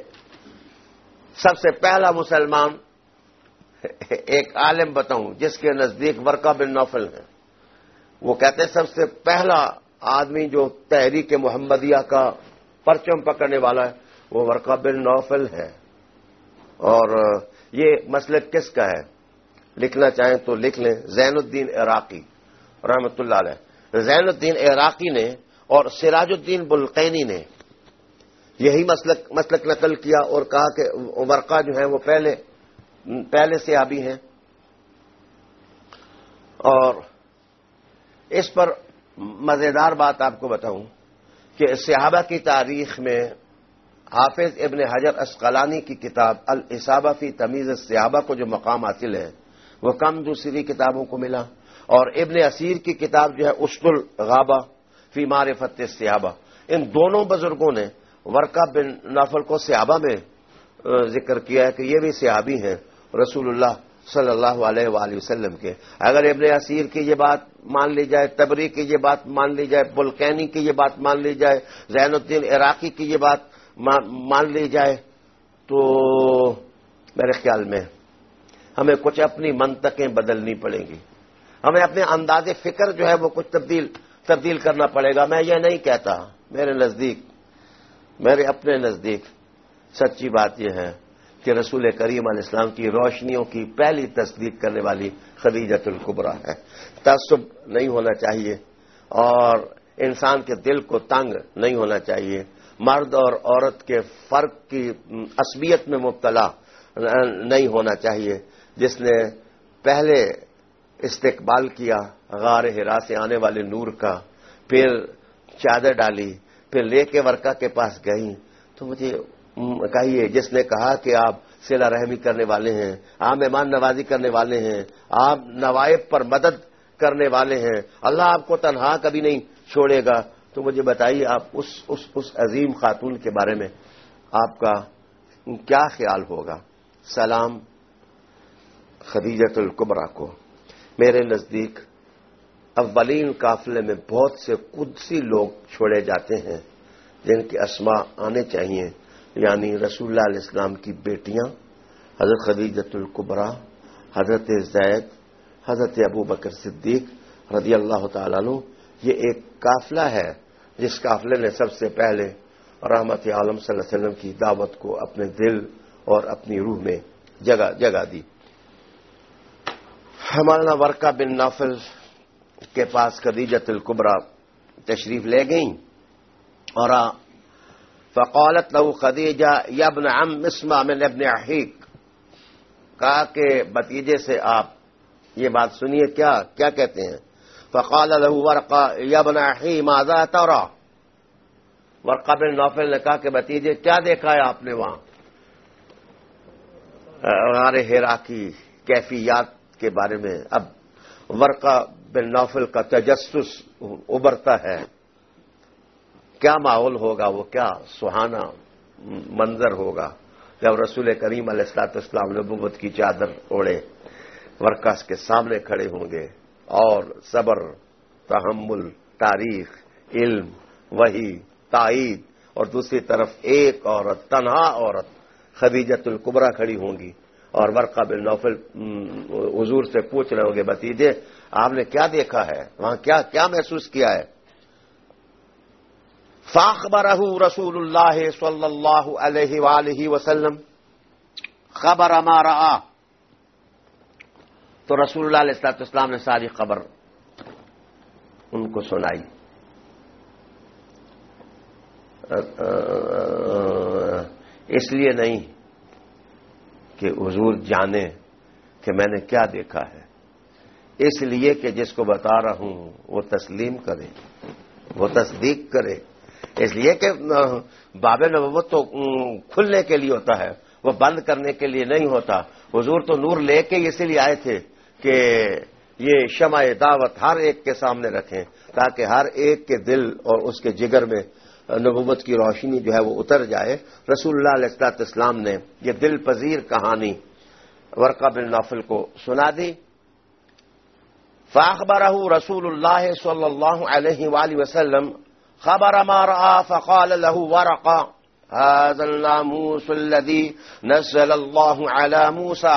سب سے پہلا مسلمان ایک عالم بتاؤں جس کے نزدیک ورقہ بن نوفل ہے. وہ کہتے ہیں سب سے پہلا آدمی جو تحریک محمدیہ کا پرچم پکڑنے والا ہے وہ ورقہ بن نوفل ہے. اور یہ مسلک کس کا ہے؟ لکھنا چاہیں تو لکھ لیں. زین الدین عراقی رحمۃ اللہ علیہ، زین الدین عراقی نے اور سراج الدین بلقینی نے یہی مسلک نقل کیا اور کہا کہ ورقہ جو ہے وہ پہلے صحابی ہیں. اور اس پر مزیدار بات آپ کو بتاؤں کہ صحابہ کی تاریخ میں حافظ ابن حجر اسقلانی کی کتاب الاصابہ فی تمیز الصحابہ کو جو مقام حاصل ہے وہ کم دوسری کتابوں کو ملا. اور ابن اسیر کی کتاب جو ہے اسد الغابہ فی معرفت الصحابہ، ان دونوں بزرگوں نے ورقہ بن نوفل کو صحابہ میں ذکر کیا ہے کہ یہ بھی صحابی ہیں رسول اللہ صلی اللہ علیہ وآلہ وسلم کے. اگر ابن اسیر کی یہ بات مان لی جائے، تبری کی یہ بات مان لی جائے، بلقینی کی یہ بات مان لی جائے، زین الدین عراقی کی یہ بات مان لی جائے، تو میرے خیال میں ہمیں کچھ اپنی منطقیں بدلنی پڑیں گی. ہمیں اپنے انداز فکر جو ہے وہ کچھ تبدیل کرنا پڑے گا. میں یہ نہیں کہتا، میرے اپنے نزدیک سچی بات یہ ہے کہ رسول کریم علیہ السلام کی روشنیوں کی پہلی تصدیق کرنے والی خدیجۃ الکبریٰ ہے. تعصب نہیں ہونا چاہیے اور انسان کے دل کو تنگ نہیں ہونا چاہیے. مرد اور عورت کے فرق کی عصبیت میں مبتلا نہیں ہونا چاہیے. جس نے پہلے استقبال کیا غار حرا سے آنے والے نور کا، پھر چادر ڈالی، پھر لے کے ورقہ کے پاس گئی، تو مجھے کہیے جس نے کہا کہ آپ صلہ رحمی کرنے والے ہیں، آپ مہمان نوازی کرنے والے ہیں، آپ نوائب پر مدد کرنے والے ہیں، اللہ آپ کو تنہا کبھی نہیں چھوڑے گا، تو مجھے بتائیے آپ اس عظیم خاتون کے بارے میں آپ کا کیا خیال ہوگا؟ سلام خدیجۃ الکبریٰ کو. میرے نزدیک اولین قافلے میں بہت سے قدسی لوگ چھوڑے جاتے ہیں جن کے اسماء آنے چاہیے، یعنی رسول اللہ علیہ السلام کی بیٹیاں حضرت خدیجۃ الکبریٰ، حضرت زید، حضرت ابو بکر صدیق رضی اللہ تعالیٰ عنہ. یہ ایک قافلہ ہے جس قافلے نے سب سے پہلے رحمت عالم صلی اللہ علیہ وسلم کی دعوت کو اپنے دل اور اپنی روح میں جگہ دی. ہمارا ورقہ بن نوفل کے پاس خدیجۃ الکبریٰ تشریف لے گئیں اور فقالت له خدیجہ یا ابن عم اسمع من ابن اخیک، کہا کہ بھتیجے سے آپ یہ بات سنیے کیا کہتے ہیں. فقال له ورقہ یا ابن اخی ماذا ترى، ورقہ بن نوفل نے کہا کہ بھتیجے کیا دیکھا ہے آپ نے وہاں غار حرا کی کیفیات کے بارے میں. اب ورقہ بن نوفل کا تجسس ابھرتا ہے، کیا ماحول ہوگا، وہ کیا سہانا منظر ہوگا جب رسول کریم علیہ الصلوۃ والسلام نبوت کی چادر اوڑھے ورقہ کے سامنے کھڑے ہوں گے اور صبر، تحمل، تاریخ، علم، وحی، تائید، اور دوسری طرف ایک عورت، تنہا عورت خدیجۃ الکبریٰ کھڑی ہوں گی اور ورقہ بن نوفل حضور سے پوچھ رہے ہوں گے بھتیجے آپ نے کیا دیکھا ہے وہاں، کیا محسوس کیا ہے. فاخبرہ رسول اللہ صلی اللہ علیہ وآلہ وسلم خبر ما رأى، تو رسول اللہ علیہ الصلوۃ والسلام نے ساری خبر ان کو سنائی. اس لیے نہیں کہ حضور جانے کہ میں نے کیا دیکھا ہے، اس لیے کہ جس کو بتا رہا ہوں وہ تسلیم کرے، وہ تصدیق کرے. اس لیے کہ باب نبوت تو کھلنے کے لیے ہوتا ہے، وہ بند کرنے کے لیے نہیں ہوتا. حضور تو نور لے کے اسی لیے آئے تھے کہ یہ شمع دعوت ہر ایک کے سامنے رکھیں تاکہ ہر ایک کے دل اور اس کے جگر میں نبوت کی روشنی جو ہے وہ اتر جائے. رسول اللہ علیہ الصلوۃ والسلام نے یہ دل پذیر کہانی ورقہ بن نوفل کو سنا دی. فاخبرہ رسول اللہ صلی اللہ علیہ وآلہ وسلم خبر ما رأى فقال له ورقہ هذا الناموس الذي نزل الله على موسى.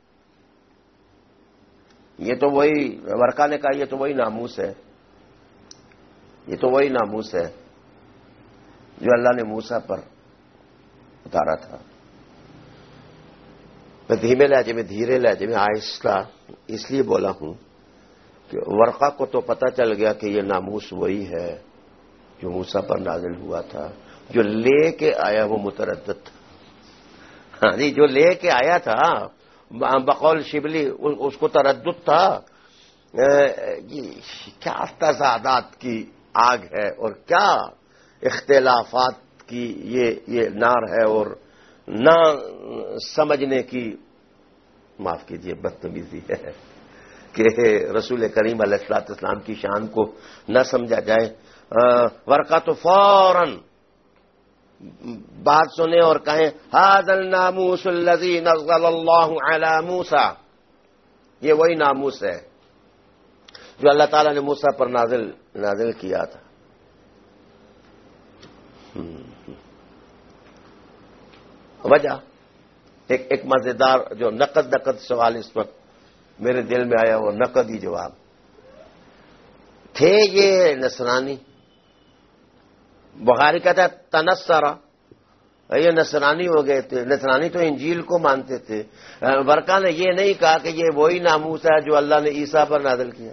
یہ تو وہی ورقہ نے کہا، یہ تو وہی ناموس ہے، یہ تو وہی ناموس ہے جو اللہ نے موسیٰ پر اتارا تھا. میں دھیمے لہجے میں، دھیرے لہجے میں، آہستہ اس لیے بولا ہوں کہ ورقہ کو تو پتہ چل گیا کہ یہ ناموس وہی ہے جو موسیٰ پر نازل ہوا تھا. جو لے کے آیا وہ متردد تھا. ہاں جی، جو لے کے آیا تھا بقول شبلی اس کو تردد تھا. کیا تضادات کی آگ ہے اور کیا اختلافات کی یہ نار ہے، اور نہ سمجھنے کی، معاف کیجیے، بدتمیزی ہے کہ رسول کریم علیہ الصلوۃ والسلام کی شان کو نہ سمجھا جائے. ورقہ تو فوراً بات سنے اور کہیں ھذا الناموس الذی نزل اللہ علی موسیٰ. یہ وہی ناموس ہے جو اللہ تعالیٰ نے موسیٰ پر نازل کیا تھا. وجہ ایک مزیدار جو نقد سوال اس وقت میرے دل میں آیا، وہ نقدی جواب تھے. یہ نصرانی، بخاری کہتا ہے تنصرہ، یہ نصرانی ہو گئے تھے. نصرانی تو انجیل کو مانتے تھے. ورقہ نے یہ نہیں کہا کہ یہ وہی ناموس ہے جو اللہ نے عیسیٰ پر نازل کیا.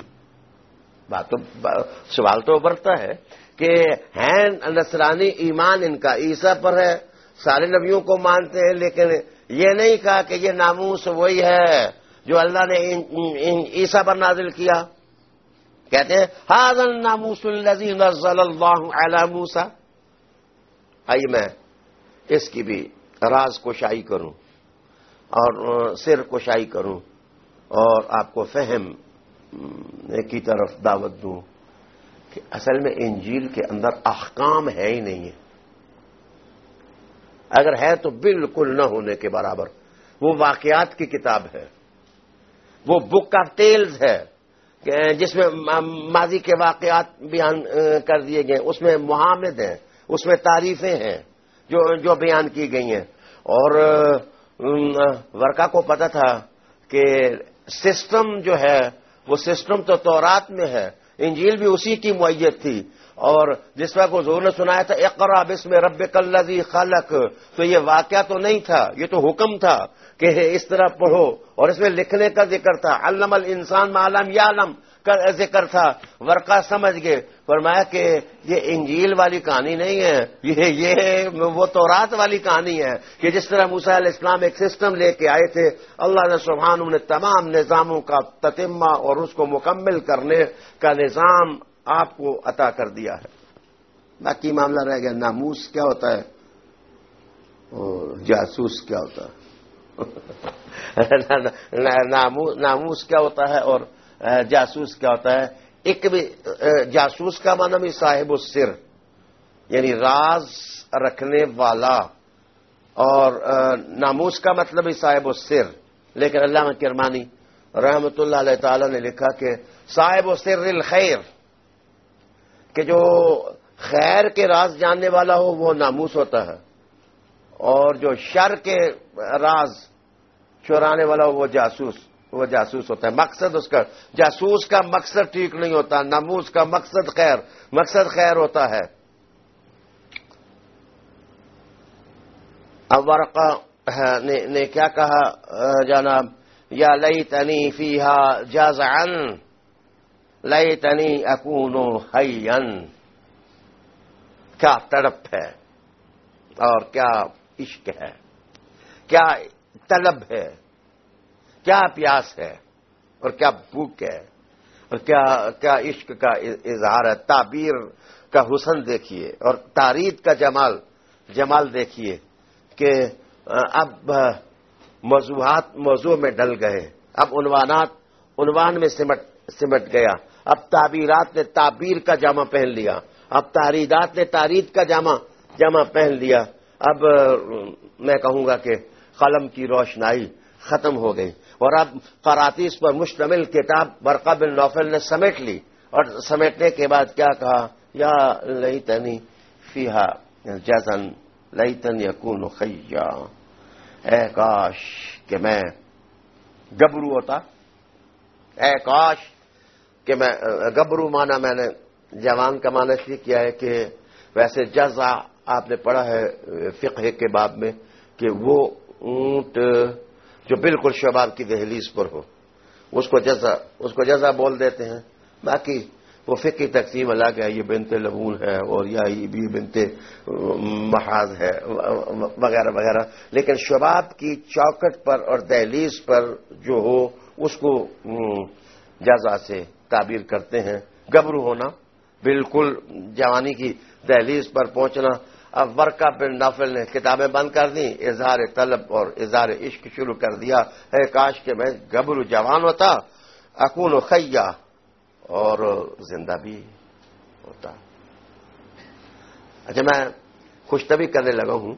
سوال تو ابھرتا ہے کہ ہیں نصرانی، ایمان ان کا عیسیٰ پر ہے، سارے نبیوں کو مانتے ہیں، لیکن یہ نہیں کہا کہ یہ ناموس وہی ہے جو اللہ نے عیسیٰ پر نازل کیا. کہتے ہیں ھذا الناموس الذی نزل اللہ علی موسیٰ. آئیے میں اس کی بھی راز کشائی کروں اور سر کشائی کروں اور آپ کو فہم کی طرف دعوت دوں کہ اصل میں انجیل کے اندر احکام ہے ہی نہیں ہے. اگر ہے تو بالکل نہ ہونے کے برابر. وہ واقعات کی کتاب ہے، وہ بک آف ٹیلز ہے جس میں ماضی کے واقعات بیان کر دیے گئے. اس میں محامد ہیں، اس میں تعریفیں ہیں جو بیان کی گئی ہیں. اور ورقہ کو پتا تھا کہ سسٹم جو ہے وہ سسٹم تو تورات میں ہے، انجیل بھی اسی کی معیت تھی. اور جس وقت حضور نے سنایا تھا اقرأ باسم ربک الذی خلق، تو یہ واقعہ تو نہیں تھا، یہ تو حکم تھا کہ اس طرح پڑھو. اور اس میں لکھنے کا ذکر تھا، علم الانسان ما لم یعلم کا ذکر تھا. ورقہ سمجھ گئے، فرمایا کہ یہ انجیل والی کہانی نہیں ہے، یہ وہ تورات والی کہانی ہے کہ جس طرح موسیٰ علیہ السلام ایک سسٹم لے کے آئے تھے، اللہ نے سبحانہ نے تمام نظاموں کا تتمہ اور اس کو مکمل کرنے کا نظام آپ کو عطا کر دیا ہے. باقی معاملہ رہ گیا ناموس کیا ہوتا ہے اور جاسوس کیا ہوتا ہے. ناموس کیا ہوتا ہے اور جاسوس کیا ہوتا ہے. ایک بھی جاسوس کا معنی بھی صاحب السر، یعنی راز رکھنے والا، اور ناموس کا مطلب بھی صاحب السر. لیکن علامہ کرمانی رحمۃ اللہ علیہ تعالی نے لکھا کہ صاحب السر الخیر، کہ جو خیر کے راز جاننے والا ہو وہ ناموس ہوتا ہے، اور جو شر کے راز چورانے والا ہو وہ جاسوس ہوتا ہے. مقصد اس کا، جاسوس کا مقصد ٹھیک نہیں ہوتا، ناموس کا مقصد خیر ہوتا ہے. اب ورقہ نے کیا کہا جناب، یا لیتنی فیہا جازعا، لیتنی اکون حیا، کیا تڑپ ہے اور کیا عشق ہے، کیا طلب ہے، کیا پیاس ہے اور کیا بھوک ہے اور کیا عشق کا اظہار ہے. تعبیر کا حسن دیکھیے اور تارید کا جمال دیکھیے کہ اب موضوعات موضوع میں ڈل گئے، اب عنوانات عنوان میں سمٹ گیا، اب تعبیرات نے تعبیر کا جامہ پہن لیا، اب تاریدات نے تارید کا جامہ پہن لیا. اب میں کہوں گا کہ قلم کی روشنائی ختم ہو گئی اور اب قراطیس پر مشتمل کتاب ورقہ بن نوفل نے سمیٹ لی، اور سمیٹنے کے بعد کیا کہا، یا لیتنی فیہا جزن لیتن یکون خیا، اے کاش کہ میں گبرو ہوتا، اے کاش کہ میں گبرو مانا میں نے جوان کا معنی اس لیے کیا ہے کہ ویسے جزع آپ نے پڑھا ہے فقہ کے باب میں کہ وہ اونٹ جو بالکل شباب کی دہلیز پر ہو اس کو جزع بول دیتے ہیں. باقی وہ فقہی تقسیم الگ ہے، یہ بنت لبون ہے اور یا یہ بھی بنت محاذ ہے وغیرہ وغیرہ، لیکن شباب کی چوکٹ پر اور دہلیز پر جو ہو اس کو جزع سے تعبیر کرتے ہیں. گبرو ہونا، بالکل جوانی کی دہلیز پر پہنچنا. اب ورقہ بن نوفل نے کتابیں بند کر دیں، اظہار طلب اور اظہار عشق شروع کر دیا. ہے کاش کہ میں گبرو جوان ہوتا، اکون خیا، اور زندہ بھی ہوتا. اچھا میں خوشطبی کرنے لگا ہوں.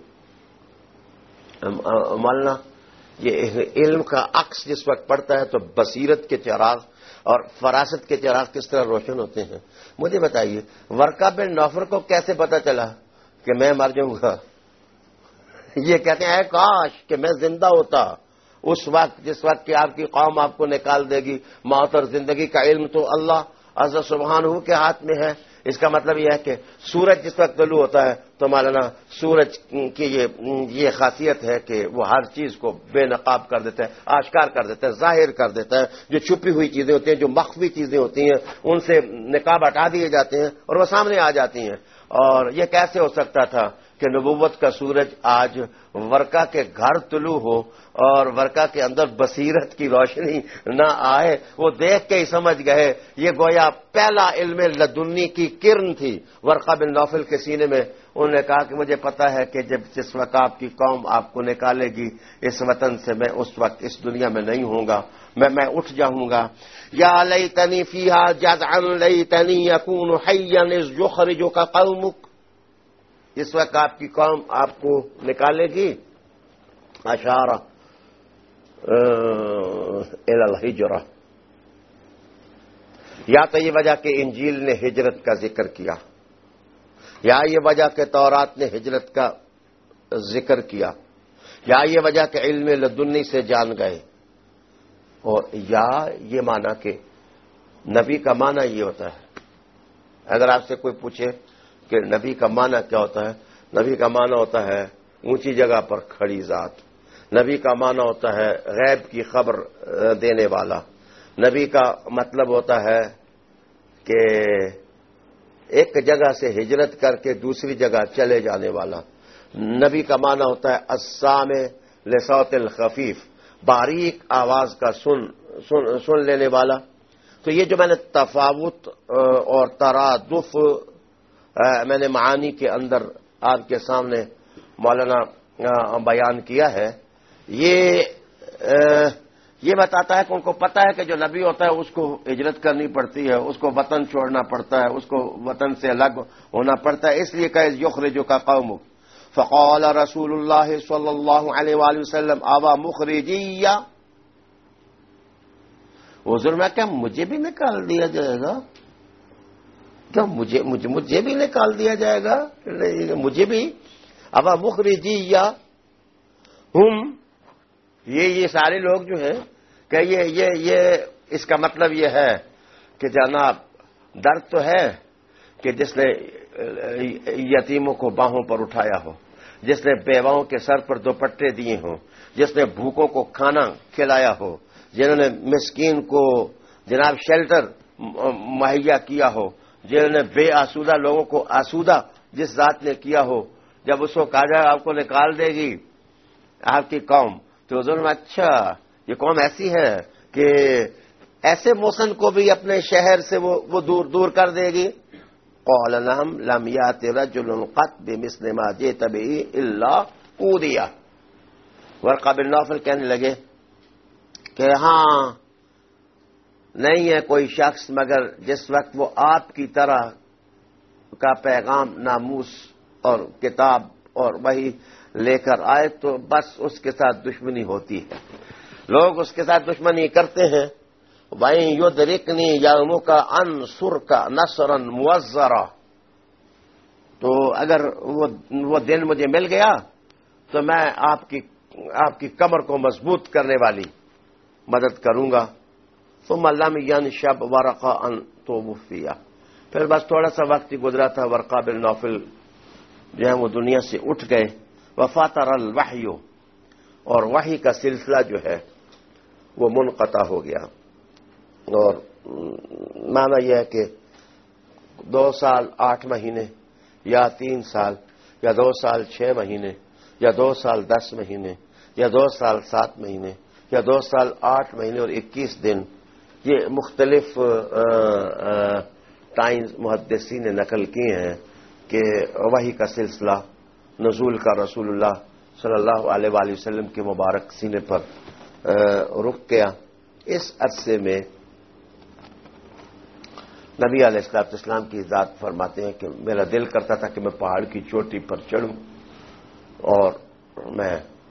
مولانا یہ علم کا عکس جس وقت پڑتا ہے تو بصیرت کے چراغ اور فراست کے چراغ کس طرح روشن ہوتے ہیں. مجھے بتائیے ورقہ بن نوفل کو کیسے پتا چلا کہ میں مر جاؤں گا؟ یہ کہتے ہیں اے کاش کہ میں زندہ ہوتا اس وقت جس وقت کہ آپ کی قوم آپ کو نکال دے گی. موت اور زندگی کا علم تو اللہ عز سبحانہ کے ہاتھ میں ہے. اس کا مطلب یہ ہے کہ سورج جس وقت طلوع ہوتا ہے تو مولانا سورج کی یہ خاصیت ہے کہ وہ ہر چیز کو بے نقاب کر دیتا ہے، آشکار کر دیتا ہے، ظاہر کر دیتا ہے. جو چھپی ہوئی چیزیں ہوتی ہیں، جو مخفی چیزیں ہوتی ہیں، ان سے نقاب ہٹا دیے جاتے ہیں اور وہ سامنے آ جاتی ہیں. اور یہ کیسے ہو سکتا تھا کہ نبوت کا سورج آج ورقہ کے گھر طلوع ہو اور ورقہ کے اندر بصیرت کی روشنی نہ آئے؟ وہ دیکھ کے ہی سمجھ گئے یہ گویا پہلا علم لدنی کی کرن تھی ورقہ بن نوفل کے سینے میں. انہوں نے کہا کہ مجھے پتا ہے کہ جس وقت آپ کی قوم آپ کو نکالے گی اس وطن سے، میں اس وقت اس دنیا میں نہیں ہوں گا، میں اٹھ جاؤں گا. یا لیتنی فیہا جزعا لیتنی یکون حیا اذ یخرجک قومک، اس وقت آپ کی قوم آپ کو نکالے گی. اشارہ الی الہجرہ، یا تو یہ وجہ کہ انجیل نے ہجرت کا ذکر کیا، یا یہ وجہ کہ تورات نے ہجرت کا ذکر کیا، یا یہ وجہ کہ علم لدنی سے جان گئے، اور یا یہ معنی کہ نبی کا معنی یہ ہوتا ہے. اگر آپ سے کوئی پوچھے کہ نبی کا معنی کیا ہوتا ہے، نبی کا معنی ہوتا ہے اونچی جگہ پر کھڑی ذات. نبی کا معنی ہوتا ہے غیب کی خبر دینے والا. نبی کا مطلب ہوتا ہے کہ ایک جگہ سے ہجرت کر کے دوسری جگہ چلے جانے والا. نبی کا معنی ہوتا ہے السامع لصوت الخفیف، باریک آواز کا سن لینے والا. تو یہ جو میں نے تفاوت اور ترادف میں نے معانی کے اندر آپ کے سامنے مولانا بیان کیا ہے، یہ بتاتا ہے کہ ان کو پتا ہے کہ جو نبی ہوتا ہے اس کو ہجرت کرنی پڑتی ہے، اس کو وطن چھوڑنا پڑتا ہے، اس کو وطن سے الگ ہونا پڑتا ہے. اس لیے کہ یخرجک قومک فقال رسول اللہ صلی اللہ علیہ وآلہ وسلم ابا مخرجیہ، حضور میں کیا مجھے بھی نکال دیا جائے گا؟ کیا مجھے بھی نکال دیا جائے گا؟ مجھے بھی ابا مخرجیہ ہم، یہ سارے لوگ جو ہیں کہ یہ اس کا مطلب یہ ہے کہ جناب درد تو ہے کہ جس نے یتیموں کو باہوں پر اٹھایا ہو، جس نے بیواؤں کے سر پر دوپٹے دیے ہوں، جس نے بھوکوں کو کھانا کھلایا ہو، جنہوں نے مسکین کو جناب شیلٹر مہیا کیا ہو، جنہوں نے بے آسودہ لوگوں کو آسودہ جس ذات نے کیا ہو، جب اس کو کہا جائے آپ کو نکال دے گی آپ کی قوم، تو حضور میں اچھا یہ قوم ایسی ہے کہ ایسے موسن کو بھی اپنے شہر سے وہ دور کر دے گی. قال نعم لم یات رجل قط بمثل ما جئت به الا اوذی. ورقہ بن نوفل کہنے لگے کہ ہاں نہیں ہے کوئی شخص مگر جس وقت وہ آپ کی طرح کا پیغام ناموس اور کتاب اور وہی لے کر آئے تو بس اس کے ساتھ دشمنی ہوتی ہے. لوگ اس کے ساتھ دشمنی کرتے ہیں. وَإِن يُدْرِكْنِي يَوْمُكَ أَنْصُرْكَ نَصْرًا مُوَزَّرًا. تو اگر وہ دن مجھے مل گیا تو میں آپ کی کمر کو مضبوط کرنے والی مدد کروں گا. ثم لم ينشب ورقہ ان توفی. پھر بس تھوڑا سا وقت ہی گزرا تھا، ورقہ بن نوفل جو ہے وہ دنیا سے اٹھ گئے. وفاتر الوحی، اور وحی کا سلسلہ جو ہے وہ منقطع ہو گیا. اور معنی یہ ہے کہ 2 سال 8 مہینے یا 3 سال یا 2 سال 6 مہینے یا 2 سال 10 مہینے یا 2 سال 7 مہینے یا 2 سال 8 مہینے اور 21 دن، یہ مختلف ٹائمز محدثین نے نقل کیے ہیں کہ وحی کا سلسلہ نزول کا رسول اللہ صلی اللہ علیہ وآلہ وسلم کے مبارک سینے پر رک گیا. اس عرصے میں نبی علیہ السلام کی ذات فرماتے ہیں کہ میرا دل کرتا تھا کہ میں پہاڑ کی چوٹی پر چڑھوں اور میں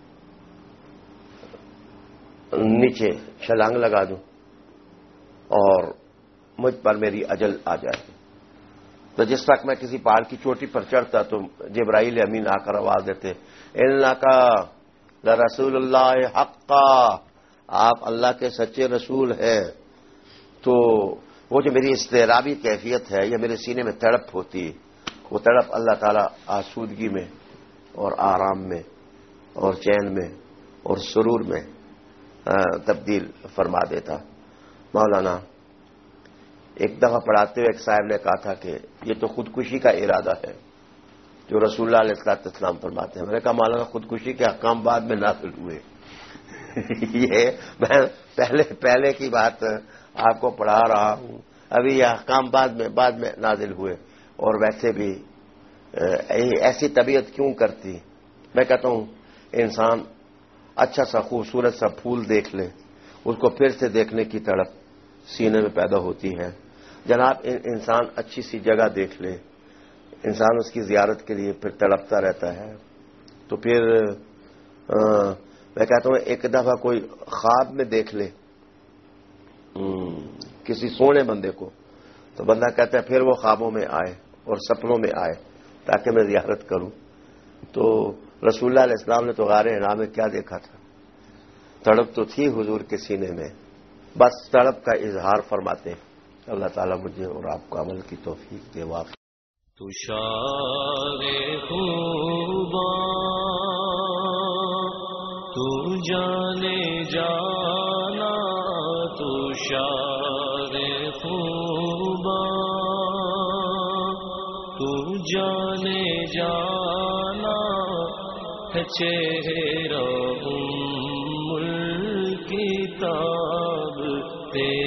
نیچے چھلانگ لگا دوں اور مجھ پر میری اجل آ جائے. تو جس وقت میں کسی پہاڑ کی چوٹی پر چڑھتا تو جبرائیل امین آ کر آواز دیتے انکا لرسول اللہ حقا، آپ اللہ کے سچے رسول ہیں. تو وہ جو میری اضطرابی کیفیت ہے یا میرے سینے میں تڑپ ہوتی، وہ تڑپ اللہ تعالیٰ آسودگی میں اور آرام میں اور چین میں اور سرور میں تبدیل فرما دیتا. مولانا ایک دفعہ پڑھاتے ہوئے ایک صاحب نے کہا تھا کہ یہ تو خودکشی کا ارادہ ہے جو رسول اللہ علیہ السلام فرماتے ہیں. میں نے کہا مولانا خودکشی کے احکام بعد میں نازل ہوئے. یہ میں پہلے کی بات آپ کو پڑھا رہا ہوں، ابھی یہ احکام بعد میں نازل ہوئے. اور ویسے بھی ایسی طبیعت کیوں کرتی؟ میں کہتا ہوں انسان اچھا سا خوبصورت سا پھول دیکھ لے، اس کو پھر سے دیکھنے کی تڑپ سینے میں پیدا ہوتی ہے. جناب انسان اچھی سی جگہ دیکھ لے، انسان اس کی زیارت کے لیے پھر تڑپتا رہتا ہے. تو پھر میں کہتا ہوں ایک دفعہ کوئی خواب میں دیکھ لے کسی سونے بندے کو، تو بندہ کہتا ہے پھر وہ خوابوں میں آئے اور سپنوں میں آئے تاکہ میں زیارت کروں. تو رسول اللہ علیہ السلام نے تو غار حرا میں کیا دیکھا تھا؟ تڑپ تو تھی حضور کے سینے میں، بس تڑپ کا اظہار فرماتے ہیں. اللہ تعالیٰ مجھے اور آپ کو عمل کی توفیق دے. واقع تو شار خوبا تو جانے جانا، تو شار خوبا تو جانے جانا ہے چہرہ ام الکتاب تیرا.